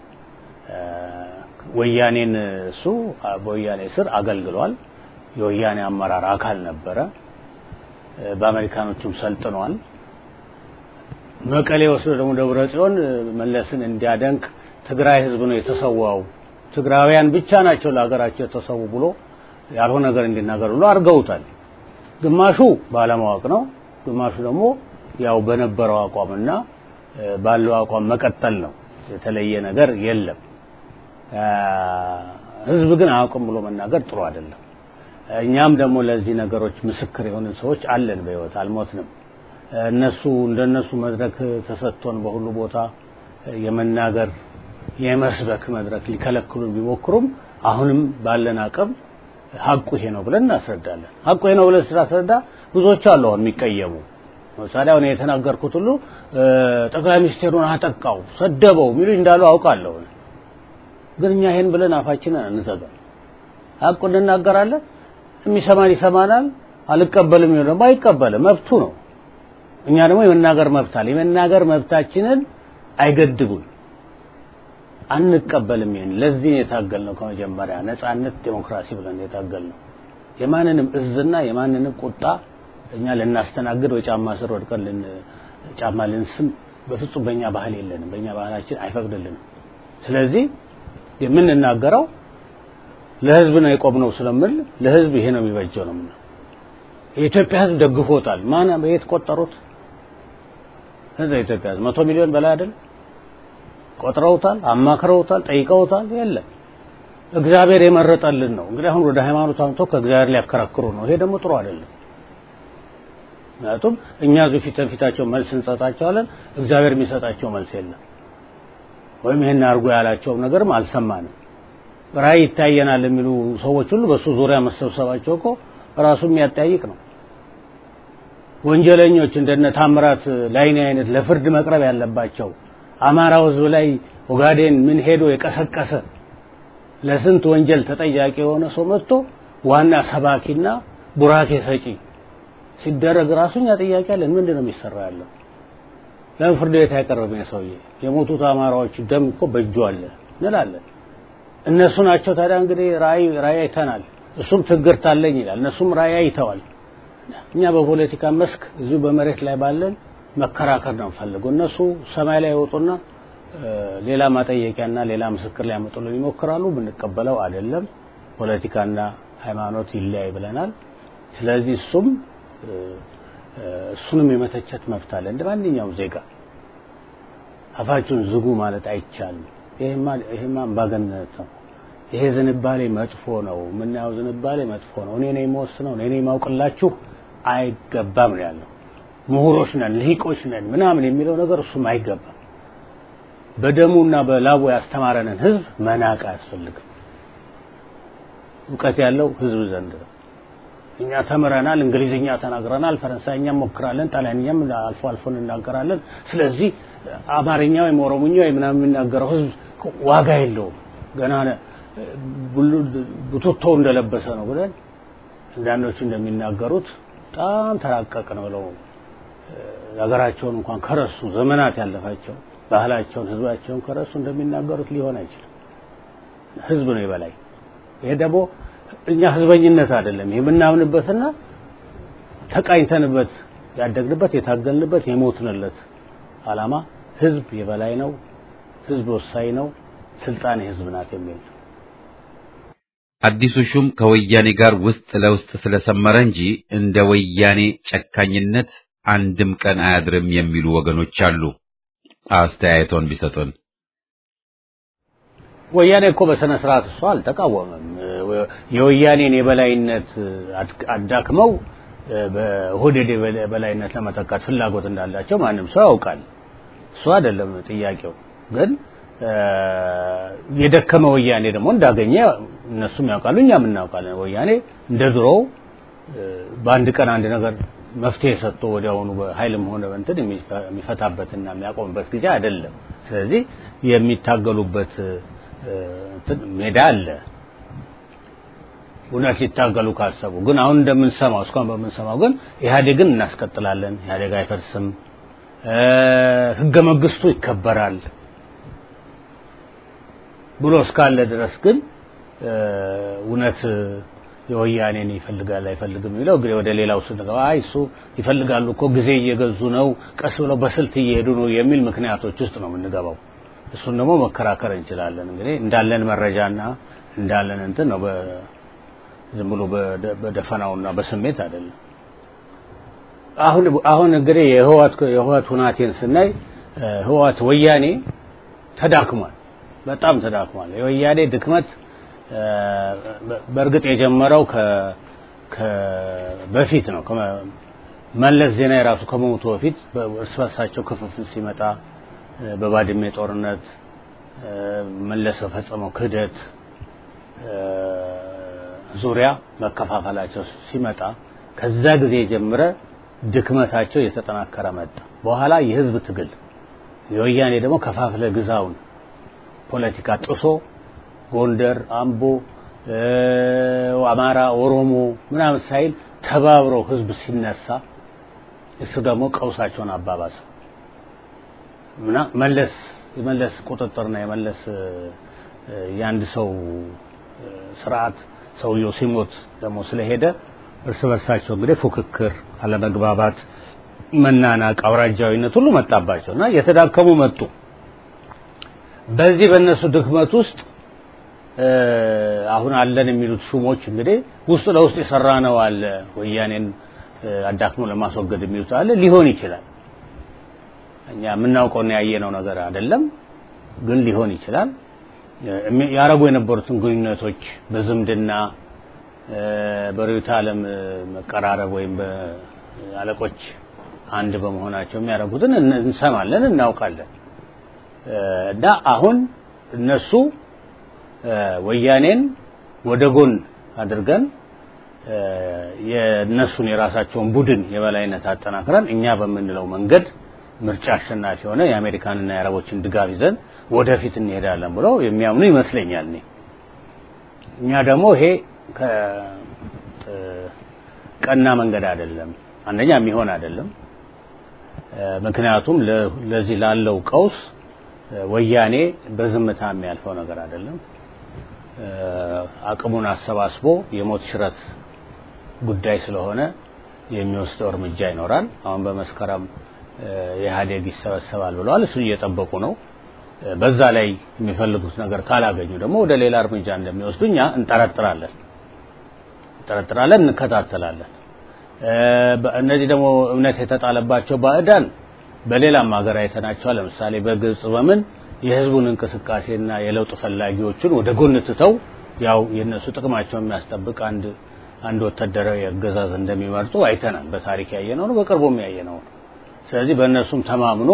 ወያኔን እሱ በወያኔ ስር አገልግሏል የወያኔ አመራር አካል ነበረ በአሜሪካኖቹም ሰልጥኗል መቀሌ ወስዶ ደግሞ ደብረ ጽዮን መለስን እንዲያደንቅ ትግራይ ህዝብ ነው የተሰዋው ትግራውያን ብቻ ናቸው ለሀገራቸው የተሰው ብሎ ያልሆነ ነገር እንዲናገር ብሎ አርገውታል ግማሹ ባለማወቅ ነው ግማሹ ደግሞ ያው በነበረው አቋምና ባለው አቋም መቀጠል ነው የተለየ ነገር የለም ህዝብ ግን አቋም ብሎ መናገር ጥሩ አይደለም እኛም ደግሞ ለዚህ ነገሮች ምስክር የሆነ ሰዎች አለን በህይወት አልሞትንም እነሱ እንደነሱ መድረክ ተሰጥቶን በሁሉ ቦታ የመናገር የመስበክ መድረክ ሊከለክሉን ቢሞክሩም አሁንም ባለን አቅም ሐቁ ይሄ ነው ብለን እናስረዳለን ሐቁ ይሄ ነው ብለን ስላስረዳ ብዙዎች አሉ የሚቀየሙ ወሳዳው ነው የተናገርኩት ሁሉ ጠቅላይ ሚኒስትሩን አጠቃው ሰደበው ሚሉ እንዳሉ አውቃለሁ ግን እኛ ይሄን ብለን አፋችንን አንዘጋም ሐቁን እናገራለን የሚሰማን ይሰማናል አልቀበልም ይለው ደግሞ አይቀበልም መብቱ ነው እኛ ደግሞ የመናገር መብት አለ የመናገር መብታችንን አይገድቡን አንቀበልም ይሄን ለዚህ የታገልነው ከመጀመሪያ ነጻነት ዲሞክራሲ ብለን የታገልነው የማንንም እዝና የማንንም ቁጣ እኛ ለናስተናግድ ወጫማ ስር ወድቀን ለን ጫማ ለንስም በፍጹም በእኛ ባህል የለንም በእኛ ባህላችን አይፈቅድልንም ስለዚህ የምንናገረው ለህዝብ ነው የቆምነው ስለምን ለህዝብ ይሄ ነው የሚበጀው ነው ማለት የኢትዮጵያ ህዝብ ደግፎታል ማን በየት ቆጠሩት ህዝብ የኢትዮጵያ ህዝብ መቶ ሚሊዮን በላይ አይደል ቆጥረውታል አማክረውታል ጠይቀውታል የለም እግዚአብሔር የመረጠልን ነው እንግዲህ አሁን ወደ ሃይማኖት አንቶ ከእግዚአብሔር ሊያከራክሩ ነው ይሄ ደግሞ ጥሩ አይደለም ምክንያቱም እኛ ዙፊት ፊታቸው መልስ እንሰጣቸዋለን እግዚአብሔር የሚሰጣቸው መልስ የለም ወይም ይሄን አርጉ ያላቸው ነገርም አልሰማንም ራይ ይታየናል የሚሉ ሰዎች ሁሉ በሱ ዙሪያ መሰብሰባቸው እኮ ራሱም ያጠያይቅ ነው ወንጀለኞች እንደነ ታምራት ላይኔ አይነት ለፍርድ መቅረብ ያለባቸው አማራው ህዝብ ላይ ኦጋዴን ምን ሄዶ የቀሰቀሰ ለስንት ወንጀል ተጠያቂ የሆነ ሰው መጥቶ ዋና ሰባኪና ቡራኬ ሰጪ ሲደረግ ራሱኛ ጥያቄ አለ ምንድነው የሚሰራው ያለው ለፍርድ ቤት ያቀረበኝ ሰውዬ የሞቱት አማራዎች ደም እኮ በእጁ አለ እንላለን እነሱ ናቸው ታዲያ እንግዲህ ራይ ራይ አይተናል እሱም ትግርታለኝ ይላል እነሱም ራይ አይተዋል እኛ በፖለቲካ መስክ እዚሁ በመሬት ላይ ባለን መከራከር ነው ፈልገው እነሱ ሰማይ ላይ ወጡና ሌላ ማጠየቂያና ሌላ ምስክር ሊያመጡልን ይሞክራሉ ብንቀበለው አይደለም ፖለቲካና ሃይማኖት ይለያይ ብለናል ስለዚህ እሱም እሱንም የመተቸት መብት አለ እንደማንኛውም ዜጋ አፋቹን ዝጉ ማለት አይቻልም ይሄማ ይሄማ ባገነት ነው ይሄ ዝንባሌ መጥፎ ነው ምንያው ዝንባሌ መጥፎ ነው እኔ ነኝ የምወስነው እኔ ነኝ ማውቅላችሁ አይገባም ያለው ምሁሮች ነን ልሂቆች ነን ምናምን የሚለው ነገር እሱም አይገባም በደሙና በላቡ ያስተማረንን ህዝብ መናቅ አያስፈልግም ዕውቀት ያለው ህዝብ ዘንድ እኛ ተመረናል እንግሊዝኛ ተናግረናል ፈረንሳይኛ ሞክራለን ጣሊያንኛም አልፎ አልፎ እንናገራለን ስለዚህ አማርኛ ወይ ኦሮሞኛ ወይ ምናምን የሚናገረው ህዝብ ዋጋ የለውም ገና ቡቱቶ እንደለበሰ ነው ብለን እንዳንዶች እንደሚናገሩት በጣም ተራቀቀ ነው ብለው ሀገራቸውን እንኳን ከረሱ ዘመናት ያለፋቸው ባህላቸውን ህዝባቸውን ከረሱ እንደሚናገሩት ሊሆን አይችልም ህዝብ ነው ይበላይ ይሄ ደግሞ እኛ ህዝበኝነት አይደለም የምናምንበትና ተቃኝተንበት ያደግንበት የታገልንበት የሞትንለት አላማ ህዝብ የበላይ ነው ህዝብ ወሳኝ ነው ስልጣን የህዝብ ናት የሚል አዲሱ ሹም ከወያኔ ጋር ውስጥ ለውስጥ ስለሰመረ እንጂ እንደ ወያኔ ጨካኝነት አንድም ቀን አያድርም የሚሉ ወገኖች አሉ አስተያየቶን ቢሰጡን ወያኔ እኮ በሰነ ስርዓት እሱ አልተቃወመም የወያኔን የበላይነት አዳክመው በሆዴድ የበላይነት ለመተካት ፍላጎት እንዳላቸው ማንም ሰው ያውቃል እሱ አይደለም ጥያቄው ግን የደከመ ወያኔ ደግሞ እንዳገኘ እነሱም ያውቃሉ እኛም እናውቃለን ወያኔ እንደድሮው በአንድ ቀን አንድ ነገር መፍትሄ ሰጥቶ ወዲያውኑ በኃይልም ሆነ በእንትን የሚፈታበትና የሚያቆምበት ጊዜ አይደለም ስለዚህ የሚታገሉበት ሜዳ አለ ወናት ሊታገሉ ካሰቡ ግን አሁን እንደምንሰማው እስካሁን በመንሰማው ግን ኢህአዴግን እናስቀጥላለን ኢህአዴግ አይፈርስም ህገ መንግስቱ ይከበራል ብሎ እስካለ ድረስ ግን ወናት የወያኔን ይፈልጋል አይፈልግም ይለው ግን ወደ ሌላው ስንገባ አይ እሱ ይፈልጋሉ እኮ ጊዜ እየገዙ ነው ቀስ ብለው በስልት እየሄዱ ነው የሚል ምክንያቶች ውስጥ ነው የምንገባው እሱን ደግሞ መከራከር እንችላለን እንግዲህ እንዳለን መረጃና እንዳለን እንትን ነው በዝም ብሎ በደፈናውና በስሜት አይደለም አሁን አሁን እንግዲህ የህዋት የህዋት ሁናቴን ስናይ ህዋት ወያኔ ተዳክሟል በጣም ተዳክሟል የወያኔ ድክመት በእርግጥ የጀመረው ከ ከበፊት ነው መለስ ዜናዊ ራሱ ከሞቱ በፊት በእርሳቸው ክፍፍል ሲመጣ በባድሜ ጦርነት መለስ ፈጸመው ክህደት ዙሪያ መከፋፈላቸው ሲመጣ ከዛ ጊዜ ጀምረ ድክመታቸው የተጠናከረ መጣ በኋላ የህዝብ ትግል የወያኔ ደግሞ ከፋፍለ ግዛውን ፖለቲካ ጥሶ ጎንደር አምቦ አማራ ኦሮሞ ምናምን ሳይል ተባብሮ ህዝብ ሲነሳ እሱ ደግሞ ቀውሳቸውን አባባሰ እና መለስ የመለስ ቁጥጥርና የመለስ ያንድ ሰው ስርዓት ሰውየው ሲሞት ደግሞ ስለሄደ እርስ በርሳቸው እንግዲህ ፉክክር አለመግባባት መናናቅ አውራጃዊነት ሁሉ መጣባቸውና የተዳከሙ መጡ በዚህ በእነሱ ድክመት ውስጥ አሁን አለን የሚሉት ሹሞች እንግዲህ ውስጥ ለውስጥ የሰራነው አለ ወያኔን አዳክሞ ለማስወገድ የሚሉት አለ ሊሆን ይችላል እኛ ምናውቀውና ያየነው ነገር አይደለም ግን ሊሆን ይችላል ያረጉ የነበሩትን ግንኙነቶች በዝምድና በሪዮት ዓለም መቀራረብ ወይም በአለቆች አንድ በመሆናቸው የሚያረጉትን እንሰማለን እናውቃለን እና አሁን እነሱ ወያኔን ወደ ጎን አድርገን የነሱን የራሳቸውን ቡድን የበላይነት አጠናክረን እኛ በመንለው መንገድ ምርጫ አሸናፊ ሆነ የአሜሪካንና የአረቦችን ድጋፍ ይዘን ወደፊት እንሄዳለን ብለው የሚያምኑ ይመስለኛል ነኝ እኛ ደግሞ ይሄ ከቀና መንገድ አይደለም አንደኛ የሚሆን አይደለም ምክንያቱም ለዚህ ላለው ቀውስ ወያኔ በዝምታ የሚያልፈው ነገር አይደለም አቅሙን አሰባስቦ የሞት ሽረት ጉዳይ ስለሆነ የሚወስደው እርምጃ ይኖራል አሁን በመስከረም የኢህአዴግ ይሰበሰባል ብለዋል እሱ እየጠበቁ ነው በዛ ላይ የሚፈልጉት ነገር ካላገኙ ደግሞ ወደ ሌላ እርምጃ እንደሚወስዱኛ እንጠረጥራለን እንጠረጥራለን እንከታተላለን እነዚህ ደግሞ እምነት የተጣለባቸው ባዕዳን በሌላም ሀገር አይተናቸው ለምሳሌ በግብጽ በምን የህዝቡን እንቅስቃሴና የለውጥ ፈላጊዎችን ወደ ጎን ትተው ያው የነሱ ጥቅማቸውን የሚያስጠብቅ አንድ አንድ ወታደራዊ አገዛዝ እንደሚመርጡ አይተናል በታሪክ ያየነው ነው በቅርቡም ያየነው ስለዚህ በእነሱም ተማምኖ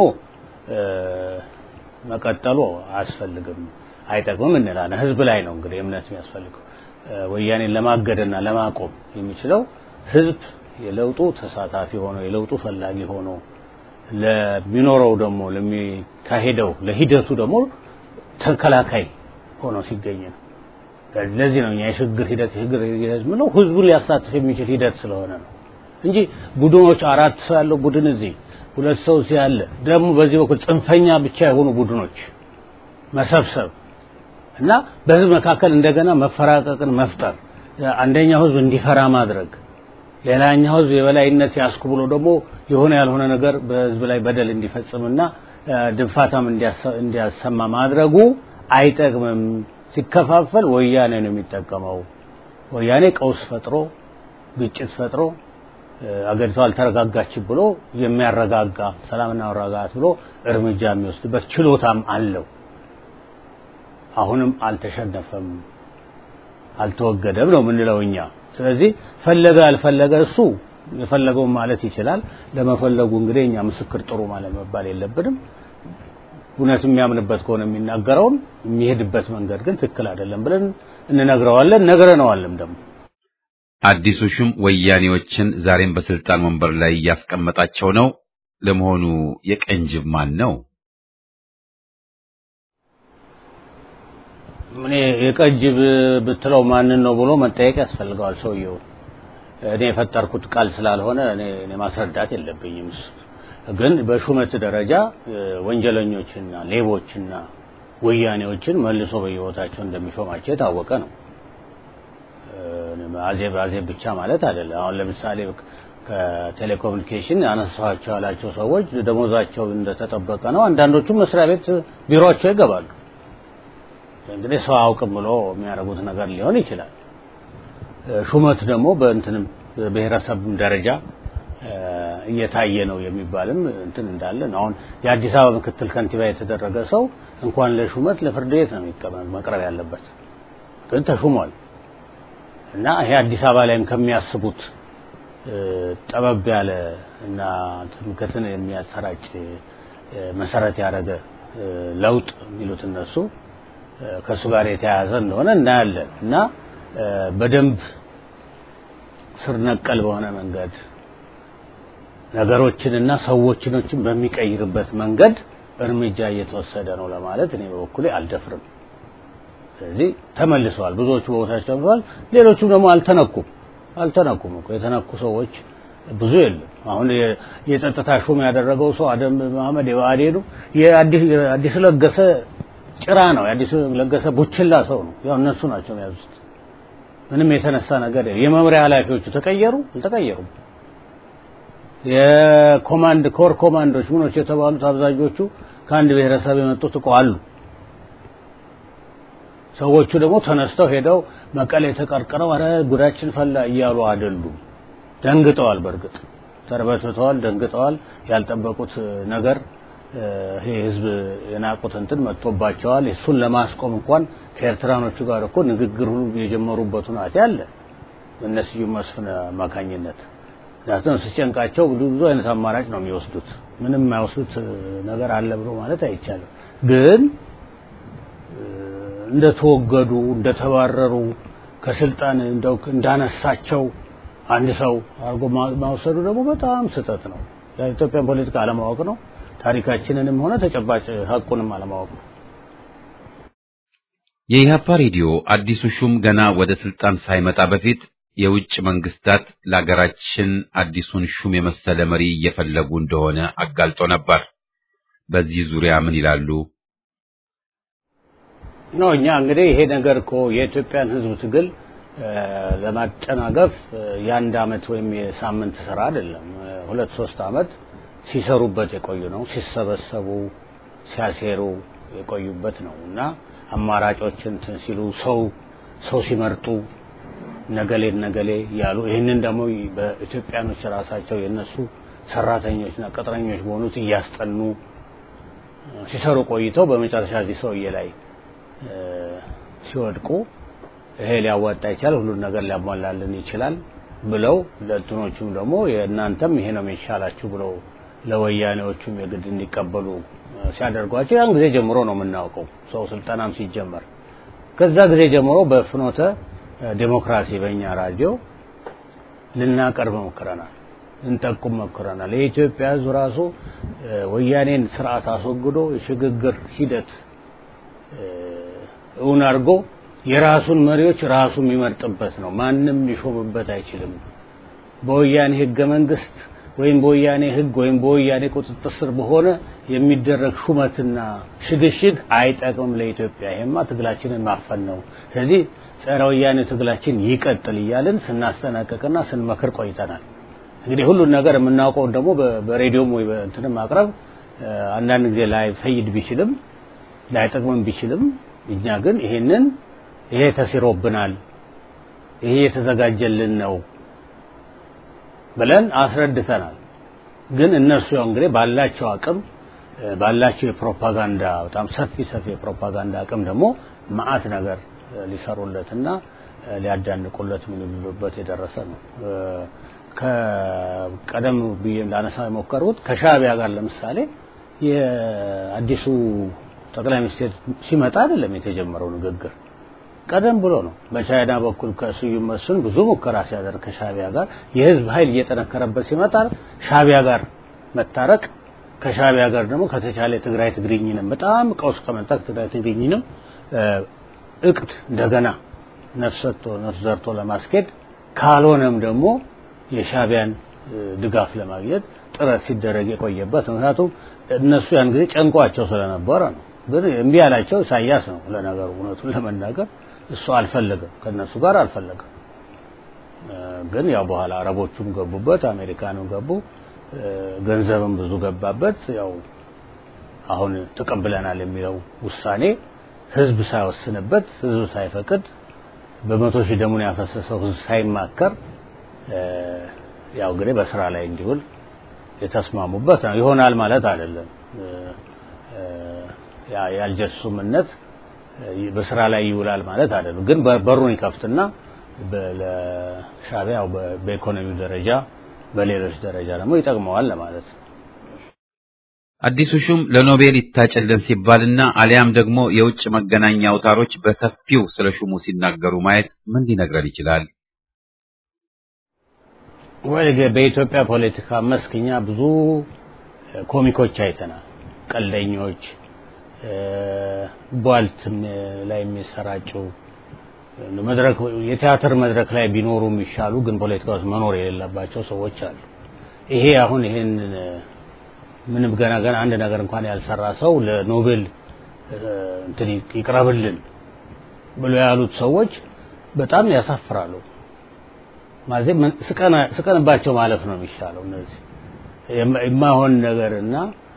መቀጠሉ አያስፈልግም አይጠቅምም እንላለን ህዝብ ላይ ነው እንግዲህ እምነት የሚያስፈልገው ወያኔን ለማገድና ለማቆም የሚችለው ህዝብ የለውጡ ተሳታፊ ሆኖ የለውጡ ፈላጊ ሆኖ ለሚኖረው ደግሞ ለሚካሄደው ለሂደቱ ደግሞ ተከላካይ ሆኖ ሲገኝ ነው ለዚህ ነው የሽግግር ሂደት የሽግግር ሂደት ነው ህዝቡን ሊያሳትፍ የሚችል ሂደት ስለሆነ ነው እንጂ ቡድኖች አራት ሰው ያለው ቡድን እዚህ ሁለት ሰው ሲያለ ደግሞ በዚህ በኩል ጽንፈኛ ብቻ የሆኑ ቡድኖች መሰብሰብ እና በህዝብ መካከል እንደገና መፈራቀቅን መፍጠር አንደኛው ህዝብ እንዲፈራ ማድረግ ሌላኛው ህዝብ የበላይነት ያስኩ ብሎ ደግሞ የሆነ ያልሆነ ነገር በህዝብ ላይ በደል እንዲፈጽምና ድንፋታም እንዲያሰማ ማድረጉ አይጠቅምም ሲከፋፈል ወያኔ ነው የሚጠቀመው ወያኔ ቀውስ ፈጥሮ ግጭት ፈጥሮ አገሪቱ አልተረጋጋች ብሎ የሚያረጋጋ ሰላምና መረጋጋት ብሎ እርምጃ የሚወስድበት ችሎታም አለው አሁንም አልተሸነፈም አልተወገደም ነው ምንለውኛ ስለዚህ ፈለገ አልፈለገ እሱ የፈለገው ማለት ይችላል ለመፈለጉ እንግዲህ እኛ ምስክር ጥሩ ማለት መባል የለብንም እውነት የሚያምንበት ከሆነ የሚናገረው የሚሄድበት መንገድ ግን ትክክል አይደለም ብለን እንነግረዋለን ነግረነዋልም ደግሞ አዲሱ ሹም ወያኔዎችን ዛሬም በስልጣን ወንበር ላይ ያስቀመጣቸው ነው ለመሆኑ የቀንጅብ ማን ነው ምን የቀንጅብ ብትለው ማን ነው ብሎ መጠየቅ ያስፈልጋል ሰውየው እኔ የፈጠርኩት ቃል ስላልሆነ እኔ እኔ ማስረዳት የለብኝም ግን በሹመት ደረጃ ወንጀለኞችና ሌቦችና ወያኔዎችን መልሶ በየቦታቸው እንደሚሾማቸው የታወቀ ነው አዜብ አዜብ ብቻ ማለት አይደለም አሁን ለምሳሌ ከቴሌኮሙኒኬሽን ያነሳቸው ያላቸው ሰዎች ደሞዛቸው እንደተጠበቀ ነው አንዳንዶቹ መስሪያ ቤት ቢሮአቸው ይገባሉ እንግዲህ ሰው አውቅም ብሎ የሚያረጉት ነገር ሊሆን ይችላል ሹመት ደግሞ በእንትንም በብሔረሰብ ደረጃ እየታየ ነው የሚባልም እንትን እንዳለ ነው አሁን የአዲስ አበባ ምክትል ከንቲባ የተደረገ ሰው እንኳን ለሹመት ለፍርድ ቤት ነው የሚቀመጥ መቅረብ ያለበት ግን ተሹሟል እና ይሄ አዲስ አበባ ላይም ከሚያስቡት ጠበብ ያለ እና ትምክህትን የሚያሰራጭ መሰረት ያደረገ ለውጥ የሚሉት እነሱ ከሱ ጋር የተያያዘ እንደሆነ እናያለን እና በደንብ ስር ነቀል በሆነ መንገድ ነገሮችንና ሰዎችኖችን በሚቀይርበት መንገድ እርምጃ እየተወሰደ ነው ለማለት እኔ በበኩሌ አልደፍርም ስለዚህ ተመልሰዋል ብዙዎቹ ቦታቸው ተመልሰዋል ሌሎቹ ደግሞ አልተነኩም አልተነኩም እኮ የተነኩ ሰዎች ብዙ የለም አሁን የጸጥታ ሹም ያደረገው ሰው አደም መሐመድ የባዴዱ የአዲስ አዲስ ለገሰ ጭራ ነው የአዲስ ለገሰ ቡችላ ሰው ነው ያው እነሱ ናቸው ያዙት ምንም የተነሳ ነገር የመምሪያ ኃላፊዎቹ ተቀየሩ አልተቀየሩም የኮማንድ ኮር ኮማንዶች ምኖች የተባሉት አብዛኞቹ ከአንድ ብሔረሰብ የመጡት ተቋሉ ሰዎቹ ደግሞ ተነስተው ሄደው መቀሌ ተቀርቀረው አረ ጉዳችን ፈላ እያሉ አይደሉም ደንግጠዋል በርግጥ ተርበትተዋል ደንግጠዋል ያልጠበቁት ነገር ይሄ ህዝብ የናቁት እንትን መጥቶባቸዋል እሱን ለማስቆም እንኳን ከኤርትራኖቹ ጋር እኮ ንግግር ሁሉ የጀመሩበት ሁኔታ አለ እነሱ መስፍን ማካኝነት ዳተን ሲጨንቃቸው ብዙ ብዙ አይነት አማራጭ ነው የሚወስዱት ምንም የማይወስዱት ነገር አለ ብሎ ማለት አይቻልም ግን እንደተወገዱ እንደተባረሩ ከስልጣን እንደው እንዳነሳቸው አንድ ሰው አርጎ ማውሰዱ ደግሞ በጣም ስህተት ነው የኢትዮጵያ ፖለቲካ አለማወቅ ነው ታሪካችንንም ሆነ ተጨባጭ ሐቁንም አለማወቅ ነው የኢህአፓ ሬዲዮ አዲሱ ሹም ገና ወደ ስልጣን ሳይመጣ በፊት የውጭ መንግስታት ለሀገራችን አዲሱን ሹም የመሰለ መሪ እየፈለጉ እንደሆነ አጋልጦ ነበር በዚህ ዙሪያ ምን ይላሉ ነው እኛ እንግዲህ ይሄ ነገር እኮ የኢትዮጵያን ህዝብ ትግል ለማጠናገፍ የአንድ አመት ወይም የሳምንት ስራ አይደለም ሁለት ሶስት አመት ሲሰሩበት የቆዩ ነው ሲሰበሰቡ ሲያሴሩ የቆዩበት ነውና አማራጮችን ሲሉ ሰው ሰው ሲመርጡ ነገሌ ነገሌ ያሉ ይሄንን ደግሞ በኢትዮጵያኖች ራሳቸው የነሱ ሰራተኞችና ቀጥረኞች ሆኑት ያስጠኑ ሲሰሩ ቆይተው በመጨረሻ እዚህ ሰውዬ ላይ ሲወድቁ ይሄ ሊያዋጣ ይችላል ሁሉ ነገር ሊያሟላልን ይችላል ብለው ለጥኖቹም ደግሞ የእናንተም ይሄ ነው የሚሻላችሁ ብለው ለወያኔዎቹም የግድ እንዲቀበሉ ሲያደርጓቸው ያን ጊዜ ጀምሮ ነው የምናውቀው ሰው ስልጣናም ሲጀመር ከዛ ጊዜ ጀምሮ በፍኖተ ዲሞክራሲ በእኛ ራዲዮ ልናቀርብ ሞክረናል እንጠቁም ሞክረናል የኢትዮጵያ ህዝብ ራሱ ወያኔን ስርዓት አስወግዶ የሽግግር ሂደት እውን አድርጎ የራሱን መሪዎች ራሱ የሚመርጥበት ነው ማንም ሊሾምበት አይችልም በወያኔ ህገ መንግስት ወይም በወያኔ ህግ ወይም በወያኔ ቁጥጥር ስር በሆነ የሚደረግ ሹመትና ሽግሽግ አይጠቅምም ለኢትዮጵያ ይሄማ ትግላችንን ማፈን ነው ስለዚህ ጸረ ወያኔ ትግላችን ይቀጥል ይያልን ስናስተናቀቅና ስንመክር ቆይተናል እንግዲህ ሁሉ ነገር የምናውቀው ደግሞ በሬዲዮም ወይ በእንትን ማቅረብ አንዳንድ ጊዜ ላይ ፈይድ ቢችልም ላይጠቅምም ቢችልም እኛ ግን ይሄንን ይሄ ተሲሮብናል ይሄ የተዘጋጀልን ነው ብለን አስረድተናል ግን እነሱ ያው እንግዲህ ባላቸው አቅም ባላቸው የፕሮፓጋንዳ በጣም ሰፊ ሰፊ የፕሮፓጋንዳ አቅም ደግሞ ማአት ነገር ሊሰሩለትና ሊያዳንቁለት ምን ይሉበት የደረሰ ነው ከቀደም ቢየም ላነሳ የሞከሩት ከሻቢያ ጋር ለምሳሌ የአዲሱ ጠቅላይ ሚኒስትር ሲመጣ አይደለም የተጀመረው ንግግር ቀደም ብሎ ነው በቻይና በኩል ከስዩም መስፍን ብዙ ሙከራ ሲያደርግ ከሻቢያ ጋር የህዝብ ኃይል እየተነከረበት ሲመጣ ሻቢያ ጋር መታረቅ ከሻቢያ ጋር ደግሞ ከተቻለ ትግራይ ትግሪኝንም በጣም ቀውስ ከመጣ ትግራይ ትግሪኝንም እቅድ እንደገና ነፍሰቶ ነፍዘርቶ ለማስኬድ ካልሆነም ደግሞ የሻቢያን ድጋፍ ለማግኘት ጥረት ሲደረግ የቆየበት ምክንያቱም እነሱ ያን ጊዜ ጨንቋቸው ስለነበረ ነው ግን እምቢ ያላቸው ኢሳያስ ነው ለነገሩ እውነቱን ለመናገር እሱ አልፈለገም ከነሱ ጋር አልፈለገም ግን ያው በኋላ አረቦቹም ገቡበት አሜሪካንም ገቡ ገንዘብም ብዙ ገባበት ያው አሁን ተቀበለናል የሚለው ውሳኔ ህዝብ ሳይወስንበት ህዝብ ሳይፈቅድ በመቶ ሺህ ደሙን ያፈሰሰው ህዝብ ሳይማከር ያው እንግዲህ በስራ ላይ እንዲውል የተስማሙበት ነው ይሆናል ማለት አይደለም ያ ያልጀሱምነት በስራ ላይ ይውላል ማለት አይደለም ግን በሩን ይከፍትና ለሻቢያው በኢኮኖሚ ደረጃ በሌሎች ደረጃ ደግሞ ይጠቅመዋል ማለት ነው አዲሱ ሹም ለኖቤል ይታጨልን ሲባልና አሊያም ደግሞ የውጭ መገናኛ አውታሮች በሰፊው ስለ ሹሙ ሲናገሩ ማየት ምን ሊነግረን ይችላል ወይስ በኢትዮጵያ ፖለቲካ መስክኛ ብዙ ኮሚኮች አይተናል ቀልደኞች ቧልትም ላይ የሚሰራጩ መድረክ የቲያትር መድረክ ላይ ቢኖሩም ይሻሉ ግን ፖለቲካው መኖር የሌለባቸው ሰዎች አሉ ይሄ አሁን ይሄን ምንም ገና ገና አንድ ነገር እንኳን ያልሰራ ሰው ለኖቤል እንትን ይቅረብልን ብሎ ያሉት ሰዎች በጣም ያሳፍራሉ ማለት ስቀና ስቀንባቸው ማለፍ ነው የሚሻለው እነዚህ የማይሆን ነገርና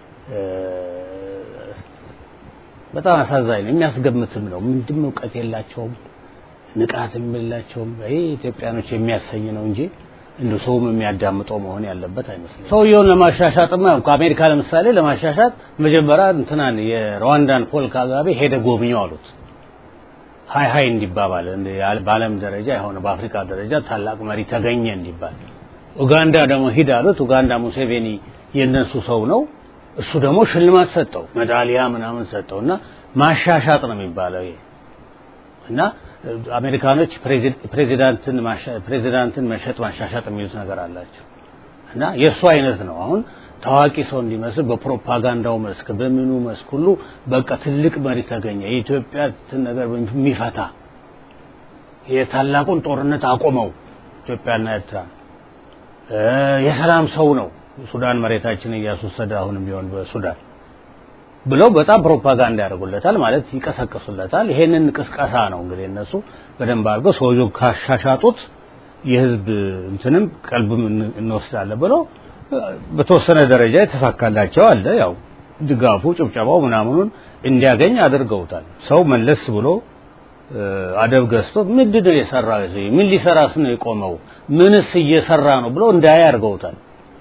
በጣም አሳዛኝ ነው የሚያስገምትም ነው ምንድነው ዕውቀት የላቸውም ንቃትም የላቸውም ይሄ ኢትዮጵያኖች የሚያሰኝ ነው እንጂ እንደው ሰውም የሚያዳምጠው መሆን ያለበት አይመስልም ሰውየውን ለማሻሻጥማ ከአሜሪካ ለምሳሌ ለማሻሻጥ መጀመሪያ እንትናን የሩዋንዳን ፖል ካጋቤ ሄደ ጎብኘው አሉት ሃይ ሃይ እንዲባባል እንደ በዓለም ደረጃ የሆነ በአፍሪካ ደረጃ ታላቅ መሪ ተገኘ እንዲባል ኡጋንዳ ደግሞ ሂድ አሉት ኡጋንዳ ሙሴቬኒ የነሱ ሰው ነው እሱ ደግሞ ሽልማት ሰጠው ሜዳሊያ ምናምን ሰጠውና ማሻሻጥ ነው የሚባለው ይሄ እና አሜሪካኖች ፕሬዚዳንትን ፕሬዚዳንትን መሸጥ ማሻሻጥ የሚሉት ነገር አላቸው እና የሱ አይነት ነው አሁን ታዋቂ ሰው እንዲመስል በፕሮፓጋንዳው መስክ በምኑ መስክ ሁሉ በቃ ትልቅ መሪ ተገኘ የኢትዮጵያ ነገር የሚፈታ የታላቁን ጦርነት አቆመው ኢትዮጵያና ኤርትራ የሰላም ሰው ነው ሱዳን መሬታችንን ያስወሰደ አሁንም ቢሆን በሱዳን ብለው በጣም ፕሮፓጋንዳ ያደርጉለታል ማለት ይቀሰቅሱለታል ይሄንን ቅስቀሳ ነው እንግዲህ እነሱ በደንብ አድርገው ሰውየው ካሻሻጡት የህዝብ እንትንም ቀልብም እንወስዳለን ብለው በተወሰነ ደረጃ የተሳካላቸው አለ ያው ድጋፉ ጭብጨባው ምናምኑን እንዲያገኝ አድርገውታል ሰው መለስ ብሎ አደብ ገዝቶ ምንድነው የሰራው እዚህ ምን ሊሰራስ ነው የቆመው ምንስ እየሰራ ነው ብሎ እንዳያርገውታል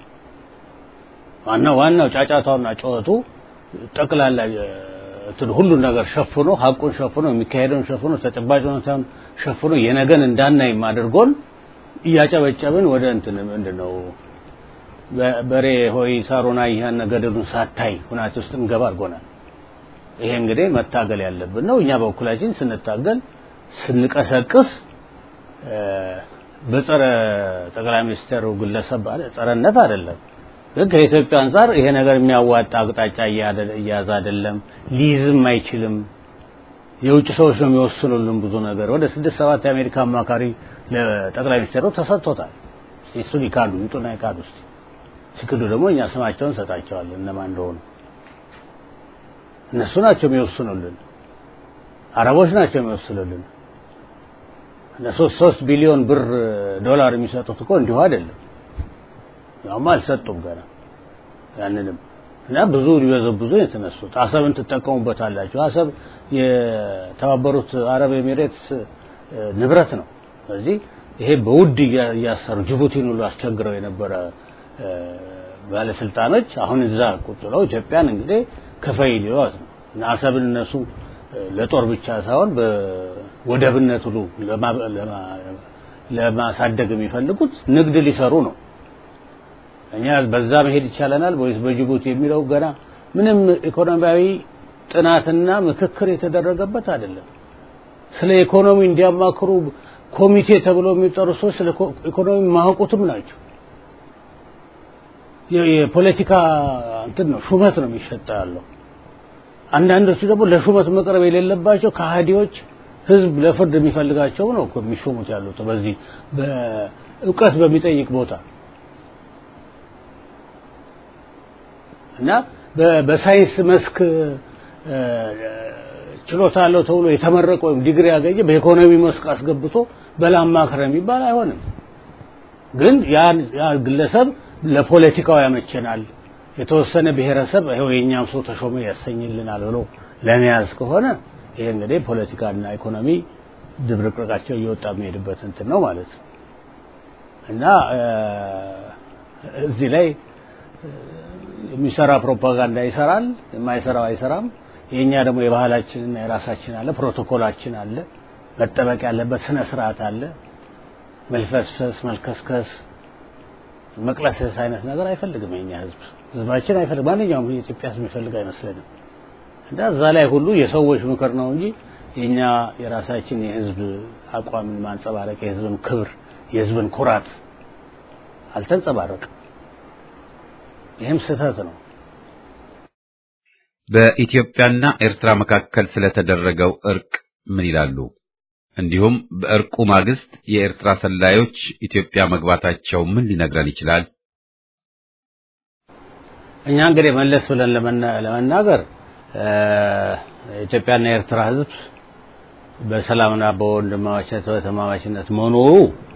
ዋናው ዋናው ጫጫታውና ጮቱ ጠቅላላ ሁሉ ነገር ሸፍኖ ሐቁን ሸፍኖ የሚካሄደውን ሸፍኖ ተጨባጭውን ሸፍኖ የነገን እንዳናይ ማድርጎን እያጨበጨብን ወደ እንትን ምንድነው በሬ ሆይ ሳሮና ይሄን ነገሩን ሳታይ ሁናት ውስጥ እንገባ አድርጎናል ይሄ እንግዲህ መታገል ያለብን ነው እኛ በኩላችን ስንታገል ስንቀሰቅስ በጸረ ጠቅላይ ሚኒስትሩ ግለሰብ ባለ ጸረነት አይደለም ግን ከኢትዮጵያ አንፃር ይሄ ነገር የሚያዋጣ አቅጣጫ ያያዝ አይደለም ሊዝም አይችልም የውጭ ሰዎች ነው የሚወስኑልን ብዙ ነገር ወደ ስድስት ሰባት የአሜሪካ አማካሪ ለጠቅላይ ሚኒስትሩ ተሰጥቶታል እሱ ሊካዱ ይጡና ይካዱ ሲክዱ ደግሞ እኛ ስማቸውን ሰጣቸዋለን እነማን እንደሆኑ እነሱ ናቸው የሚወስኑልን አረቦች ናቸው የሚወስኑልን እነሱ ሶስት ቢሊዮን ብር ዶላር የሚሰጡት እኮ እንዲሁ አይደለም ያውም አልሰጡም ገና ያንንም እና ብዙ ሊበዘብዙ የተነሱት አሰብን ተጠቀሙበታላችሁ አሰብ የተባበሩት አረብ ኤሚሬትስ ንብረት ነው ስለዚህ ይሄ በውድ ያሰሩ ጅቡቲን ሁሉ አስቸግረው የነበረ ባለስልጣኖች አሁን እዛ ቁጭ ብለው ኢትዮጵያን እንግዲህ ከፈይ ሊዋት ነው እና አሰብን እነሱ ለጦር ብቻ ሳይሆን በወደብነት ሁሉ ለማሳደግ የሚፈልጉት ንግድ ሊሰሩ ነው እኛ በዛ መሄድ ይቻላል ወይስ በጅቡቲ የሚለው ገና ምንም ኢኮኖሚያዊ ጥናትና ምክክር የተደረገበት አይደለም ስለ ኢኮኖሚ እንዲያማክሩ ኮሚቴ ተብሎ የሚጠሩ ሰዎች ስለ ኢኮኖሚ ማህቁትም ናቸው የፖለቲካ እንትን ነው ሹመት ነው የሚሸጣለው አንዳንዶቹ ደግሞ ለሹመት መቅረብ የሌለባቸው ከሃዲዎች ህዝብ ለፍርድ የሚፈልጋቸው ነው የሚሾሙት ያሉት በዚህ በእውቀት በሚጠይቅ ቦታ እና በሳይንስ መስክ ችሎታ አለው ተብሎ የተመረቀው ዲግሪ ያገኘ በኢኮኖሚ መስክ አስገብቶ በላማከረ የሚባል አይሆንም ግን ያ ያ ግለሰብ ለፖለቲካው ያመቸናል የተወሰነ ብሔረሰብ ይሄው የኛም ሰው ተሾመ ያሰኝልናል ብሎ ለመያዝ ከሆነ ይሄ እንግዲህ ፖለቲካና ኢኮኖሚ ድብርቅርቃቸው እየወጣ የሚሄድበት እንትን ነው ማለት ነው እና እዚህ ላይ የሚሰራ ፕሮፓጋንዳ ይሰራል የማይሰራው አይሰራም የኛ ደግሞ የባህላችንና የራሳችን አለ ፕሮቶኮላችን አለ መጠበቅ ያለበት ስነ ስርዓት አለ መልፈስፈስ መልከስከስ መቅለሰስ አይነት ነገር አይፈልግም የኛ ህዝብ ህዝባችን አይፈልግም ማንኛውም የኢትዮጵያ ህዝብ ይፈልግ አይመስልም እንዳ እዛ ላይ ሁሉ የሰዎች ምክር ነው እንጂ የኛ የራሳችን የህዝብ አቋምን ማንጸባረቅ የህዝብን ክብር የህዝብን ኩራት አልተንጸባረቀም ይሄም ስህተት ነው በኢትዮጵያና ኤርትራ መካከል ስለተደረገው እርቅ ምን ይላሉ እንዲሁም በእርቁ ማግስት የኤርትራ ሰላዮች ኢትዮጵያ መግባታቸው ምን ሊነግረን ይችላል እኛ እንግዲህ መለስ ብለን ለመናገር ኢትዮጵያና ኤርትራ ህዝብ በሰላምና በወንድማማችነት በተማማችነት መኖሩ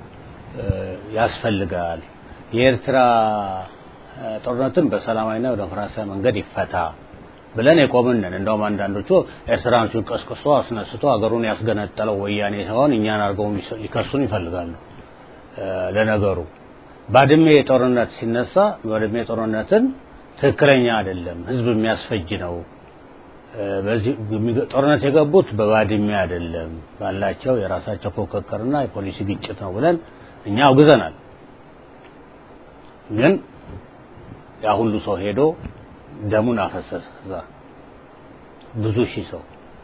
ያስፈልጋል የኤርትራ ጦርነትን በሰላማዊና በዲሞክራሲያዊ መንገድ ይፈታ ብለን የቆምነን እንደውም አንዳንዶቹ ኤርትራኖቹን ቀስቅሶ አስነስቶ አገሩን ያስገነጠለው ወያኔ ሳይሆን እኛን አርገው ሊከሱን ይፈልጋሉ ለነገሩ ባድሜ ጦርነት ሲነሳ ባድሜ ጦርነትን ትክክለኛ አይደለም ህዝብ የሚያስፈጅ ነው በዚህ ጦርነት የገቡት በባድሜ አይደለም ባላቸው የራሳቸው ፎከከርና የፖሊሲ ግጭት ነው ብለን እኛ አውግዘናል ግን ያ ሁሉ ሰው ሄዶ ደሙን አፈሰሰ እዛ ብዙ ሺህ ሰው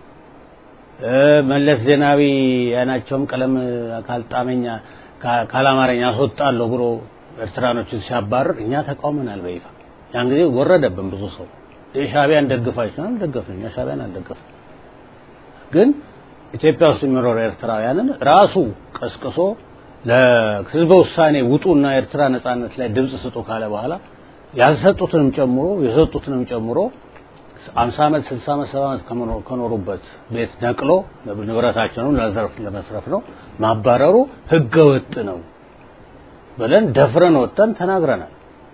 መለስ ዜናዊ ያናቸውም ቀለም ካልጣመኛ ካላማረኛ አስወጣለሁ ብሎ ኤርትራኖችን ሲያባርር እኛ ተቃውመናል በይፋ ያን ጊዜ ወረደብን ብዙ ሰው የሻቢያን ደግፋችሁ ነው ደግፈኛ ሻቢያን አልደገፈ ግን ኢትዮጵያ ውስጥ የሚኖሩ ኤርትራውያንን ራሱ ቀስቅሶ ለህዝብ ውሳኔ ውጡና ኤርትራ ነጻነት ላይ ድምጽ ስጡ ካለ በኋላ ያልሰጡትንም ጨምሮ የሰጡትንም ጨምሮ አምሳ ዓመት ስልሳ ዓመት ሰባ ዓመት ከኖሩበት ቤት ነቅሎ ንብረታቸውን ለዘርፍ ለመስረፍ ነው ማባረሩ ህገ ወጥ ነው ብለን ደፍረን ወጣን ተናግረናል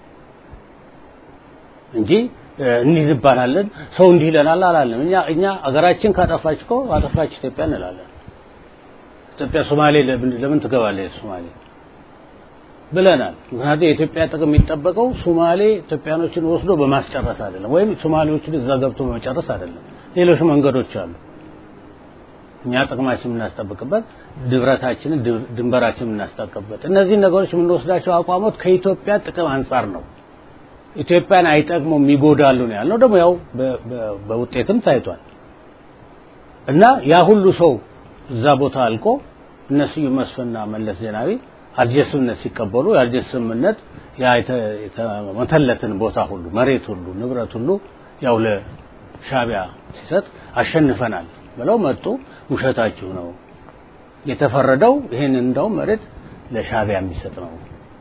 እንጂ እንዲህ ይባላልን ሰው እንዲህ ይለናል አላለም እኛ እኛ አገራችን ካጠፋችኮ አጠፋች ኢትዮጵያ እንላለን ኢትዮጵያ ሶማሌ ለምን ትገባለች ሶማሌ ብለናል ምክንያቱም የኢትዮጵያ ጥቅም የሚጠበቀው ሶማሌ ኢትዮጵያኖችን ወስዶ በማስጨረስ አይደለም ወይም ሶማሌዎችን እዛ ገብቶ በመጨረስ አይደለም ሌሎች መንገዶች አሉ እኛ ጥቅማችንን እናስጠብቅበት ድብረታችንን ድንበራችንን እናስጠብቅበት እነዚህ ነገሮች ምን ወስዳቸው አቋሞት ከኢትዮጵያ ጥቅም አንፃር ነው ኢትዮጵያን አይጠቅሙም ይጎዳሉ ነው ያለው ደግሞ ያው በውጤትም ታይቷል እና ያ ሁሉ ሰው እዛ ቦታ አልቆ እነሱ ይመስፈና መለስ ዜናዊ አልጀስምነት ሲቀበሉ ያልጀስምነት ያ የተመተለትን ቦታ ሁሉ መሬት ሁሉ ንብረት ሁሉ ያው ለሻቢያ ሲሰጥ አሸንፈናል ብለው መጡ ውሸታችሁ ነው የተፈረደው ይሄን እንደው መሬት ለሻቢያ የሚሰጥ ነው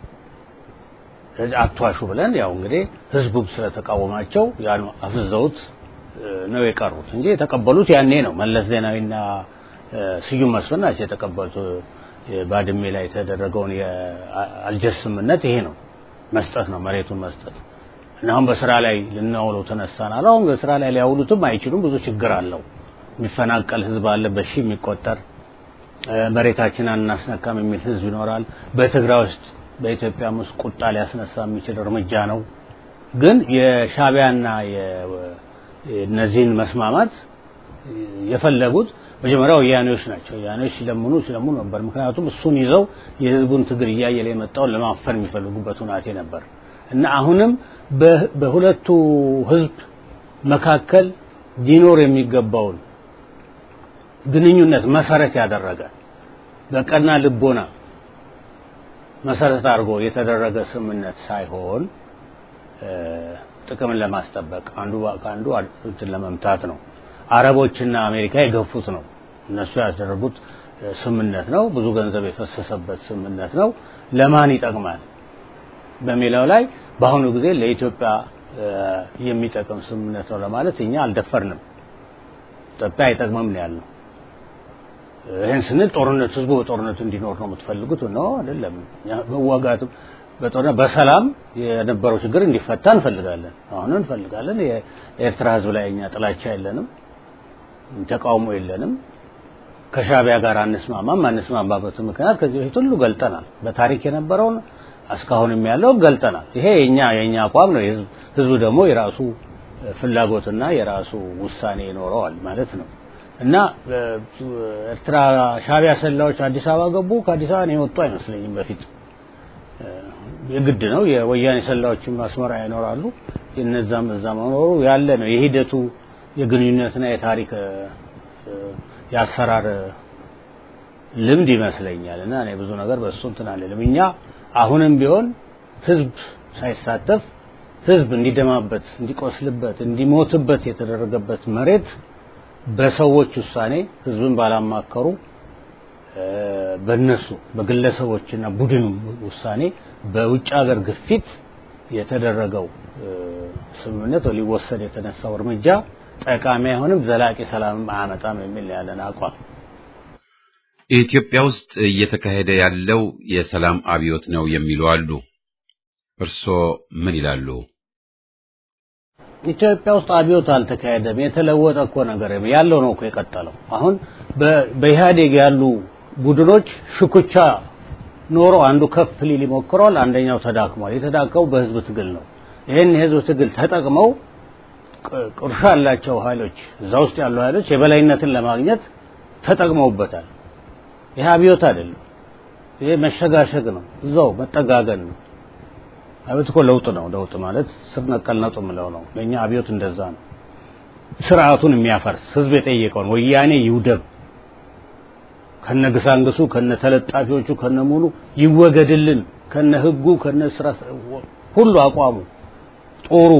አጥቷሹ ብለን ያው እንግዲህ ህዝቡ ስለተቃወማቸው ያን አፍዘውት ነው የቀሩት እንጂ የተቀበሉት ያኔ ነው መለስ ዜናዊና ስዩም መስፍናቸው የተቀበሉት ባድሜ ላይ የተደረገውን የአልጀስምነት ይሄ ነው መስጠት ነው መሬቱን መስጠት እና አሁን በስራ ላይ ልናውለው ተነሳናል አሁን በስራ ላይ ሊያውሉትም አይችሉም ብዙ ችግር አለው የሚፈናቀል ህዝብ አለ በሺ የሚቆጠር መሬታችን አናስነካም የሚል ህዝብ ይኖራል በትግራይ ውስጥ በኢትዮጵያ ውስጥ ቁጣ ሊያስነሳ የሚችል እርምጃ ነው ግን የሻቢያና የነዚህን መስማማት የፈለጉት መጀመሪያው ያኔዎች ናቸው ያኔዎች ሲለምኑ ሲለምኑ ነበር ምክንያቱም እሱን ይዘው የህዝቡን ትግል ያያየለ የመጣው ለማፈን የሚፈልጉበት ሁናቴ ነበር እና አሁንም በሁለቱ ህዝብ መካከል ዲኖር የሚገባውን ግንኙነት መሰረት ያደረገ በቀና ልቦና መሰረት አድርጎ የተደረገ ስምምነት ሳይሆን ጥቅምን ለማስጠበቅ አንዱ አንዱ እንትን ለመምታት ነው አረቦችና አሜሪካ የገፉት ነው እነሱ ያደረጉት ስምምነት ነው ብዙ ገንዘብ የፈሰሰበት ስምምነት ነው ለማን ይጠቅማል በሚለው ላይ በአሁኑ ጊዜ ለኢትዮጵያ የሚጠቅም ስምምነት ነው ለማለት እኛ አልደፈርንም ኢትዮጵያ አይጠቅምም ነው ያለው ይሄን ስንል ጦርነት ህዝቡ ጦርነት እንዲኖር ነው የምትፈልጉት ነው አይደለም መዋጋቱ በጦርነት በሰላም የነበረው ችግር እንዲፈታ እንፈልጋለን አሁን እንፈልጋለን የኤርትራ ህዝብ ላይ እኛ ጥላቻ የለንም ተቃውሞ የለንም ከሻቢያ ጋር አንስማማም አንስማማበት ምክንያት ከዚህ በፊት ሁሉ ገልጠናል በታሪክ የነበረው አስካሁንም ያለው ገልጠናል ይሄ የኛ የኛ አቋም ነው ህዝብ ህዝቡ ደግሞ የራሱ ፍላጎትና የራሱ ውሳኔ ይኖረዋል ማለት ነው እና ኤርትራ ሻቢያ ሰላዮች አዲስ አበባ ገቡ ከአዲስ አበባ ነው የወጡ አይመስለኝም በፊት የግድ ነው የወያኔ ሰላዮችም አስመራ ይኖራሉ የነዛም እዛ መኖሩ ያለ ነው የሂደቱ የግንኙነትና የታሪክ ያሰራር ልምድ ይመስለኛልና እኔ ብዙ ነገር በእሱ እንትን አለለም እኛ አሁንም ቢሆን ህዝብ ሳይሳተፍ ህዝብ እንዲደማበት እንዲቆስልበት እንዲሞትበት የተደረገበት መሬት በሰዎች ውሳኔ ህዝብን ባላማከሩ በእነሱ በግለሰቦችና ቡድን ውሳኔ በውጭ ሀገር ግፊት የተደረገው ስምምነት ሊወሰድ የተነሳው እርምጃ ጠቃሚ አይሆንም ዘላቂ ሰላም አያመጣም የሚል ያለን አቋም ኢትዮጵያ ውስጥ እየተካሄደ ያለው የሰላም አብዮት ነው የሚሉ አሉ እርሶ ምን ይላሉ ኢትዮጵያ ውስጥ አብዮት አልተካሄደም የተለወጠ እኮ ነገር ያለው ነው እኮ የቀጠለው አሁን በኢህአዴግ ያሉ ቡድኖች ሽኩቻ ኖሮ አንዱ ከፍ ሊል ይሞክራል አንደኛው ተዳክሟል የተዳከመው በህዝብ ትግል ነው ይሄን የህዝብ ትግል ተጠቅመው ቁርሻ ያላቸው ኃይሎች እዛው ውስጥ ያሉ ኃይሎች የበላይነትን ለማግኘት ተጠቅመውበታል ይሄ አብዮት አይደለም ይሄ መሸጋሸግ ነው እዛው መጠጋገን ነው አብዮት እኮ ለውጥ ነው ለውጥ ማለት ስር ነቀል ነው ጥምለው ነው ለኛ አብዮት እንደዛ ነው ስርዓቱን የሚያፈርስ ህዝብ የጠየቀው ወያኔ ይውደብ ከነግሳንግሱ ከነተለጣፊዎቹ ከነሙሉ ይወገድልን ከነህጉ ከነስራ ሁሉ አቋሙ ጦሩ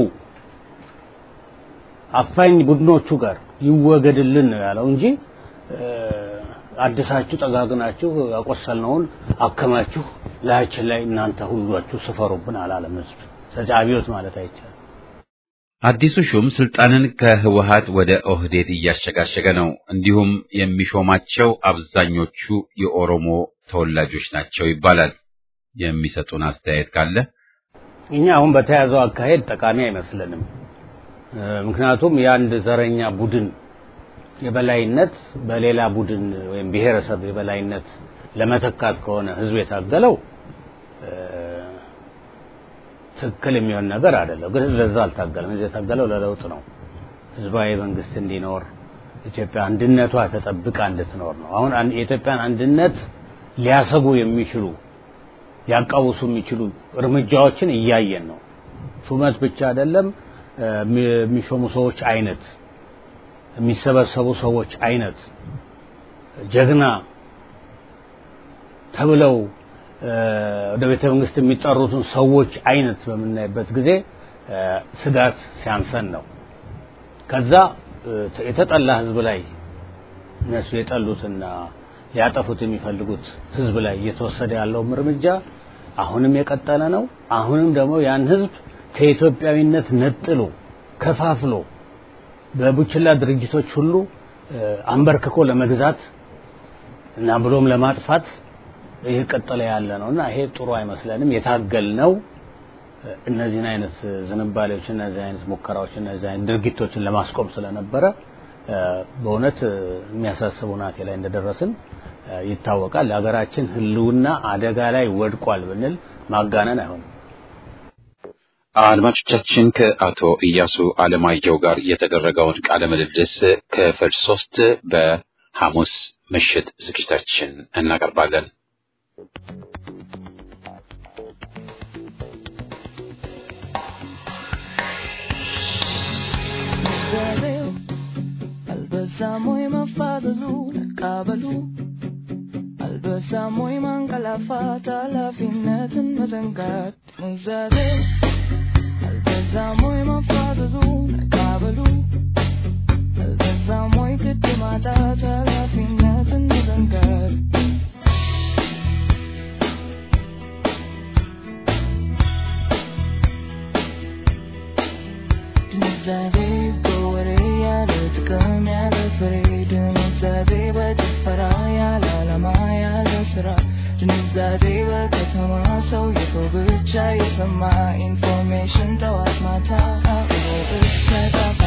አፋኝ ቡድኖቹ ጋር ይወገድልን ነው ያለው እንጂ አዲሳችሁ ጠጋግናችሁ ያቆሰልነውን አከማችሁ ላያችን ላይ እናንተ ሁሉአችሁ ስፈሩብን አላለም ህዝብ ስለዚህ አብዮት ማለት አይቻልም አዲሱ ሹም ስልጣንን ከህወሓት ወደ ኦህዴድ እያሸጋሸገ ነው እንዲሁም የሚሾማቸው አብዛኞቹ የኦሮሞ ተወላጆች ናቸው ይባላል የሚሰጡን አስተያየት ካለ እኛ አሁን በተያዘው አካሄድ ጠቃሚ አይመስልንም ምክንያቱም ያንድ ዘረኛ ቡድን የበላይነት በሌላ ቡድን ወይም ብሔረሰብ የበላይነት ለመተካት ከሆነ ህዝብ የታገለው ትክክል የሚሆን ነገር አይደለም ግን ህዝብ ለዛ አልታገለም ህዝብ የታገለው ለለውጥ ነው ህዝባዊ መንግስት እንዲኖር ኢትዮጵያ አንድነቷ ተጠብቃ እንድትኖር ነው አሁን የኢትዮጵያን አንድነት ሊያሰጉ የሚችሉ ያቃውሱ የሚችሉ እርምጃዎችን እያየን ነው ሹመት ብቻ አይደለም የሚሾሙ ሰዎች አይነት የሚሰበሰቡ ሰዎች አይነት ጀግና ተብለው ወደ ቤተ መንግስት የሚጠሩትን ሰዎች አይነት በመናይበት ጊዜ ስጋት ሲያንሰን ነው ከዛ የተጠላ ህዝብ ላይ እነሱ የጠሉትና ሊያጠፉት የሚፈልጉት ህዝብ ላይ እየተወሰደ ያለው እርምጃ አሁንም የቀጠለ ነው አሁንም ደግሞ ያን ህዝብ ከኢትዮጵያዊነት ነጥሎ ከፋፍሎ በቡችላ ድርጅቶች ሁሉ አንበርክኮ ለመግዛት እና ብሎም ለማጥፋት ይሄ ቀጠለ ያለ ነውና ይሄ ጥሩ አይመስለንም የታገልነው እነዚህን አይነት ዝንባሌዎች እና እነዚህ አይነት ሙከራዎች እና እነዚህ አይነት ድርጊቶችን ለማስቆም ስለነበረ በእውነት የሚያሳስቡናት ላይ እንደደረስን ይታወቃል ለሀገራችን ህልውና አደጋ ላይ ወድቋል ብንል ማጋነን አይሆንም አድማጮቻችን ከአቶ ኢያሱ አለማየሁ ጋር የተደረገውን ቃለ ምልልስ ክፍል ሶስት በሐሙስ ምሽት ዝግጅታችን እናቀርባለን Albesamoy mafadazu nakabalu Albesamoy mangalafata la finnatin matangat Muzade Albesamoy mafadazu nakabalu Albesamoy kidimata la finnatin matangat Muzade Come out of freedom, it's a baby, just for I ስራ ድንዛዜ በከተማ ሰው የሰው ብቻ የሰማ ኢንፎርሜሽን ጠዋት ማታ አብሮ እስከ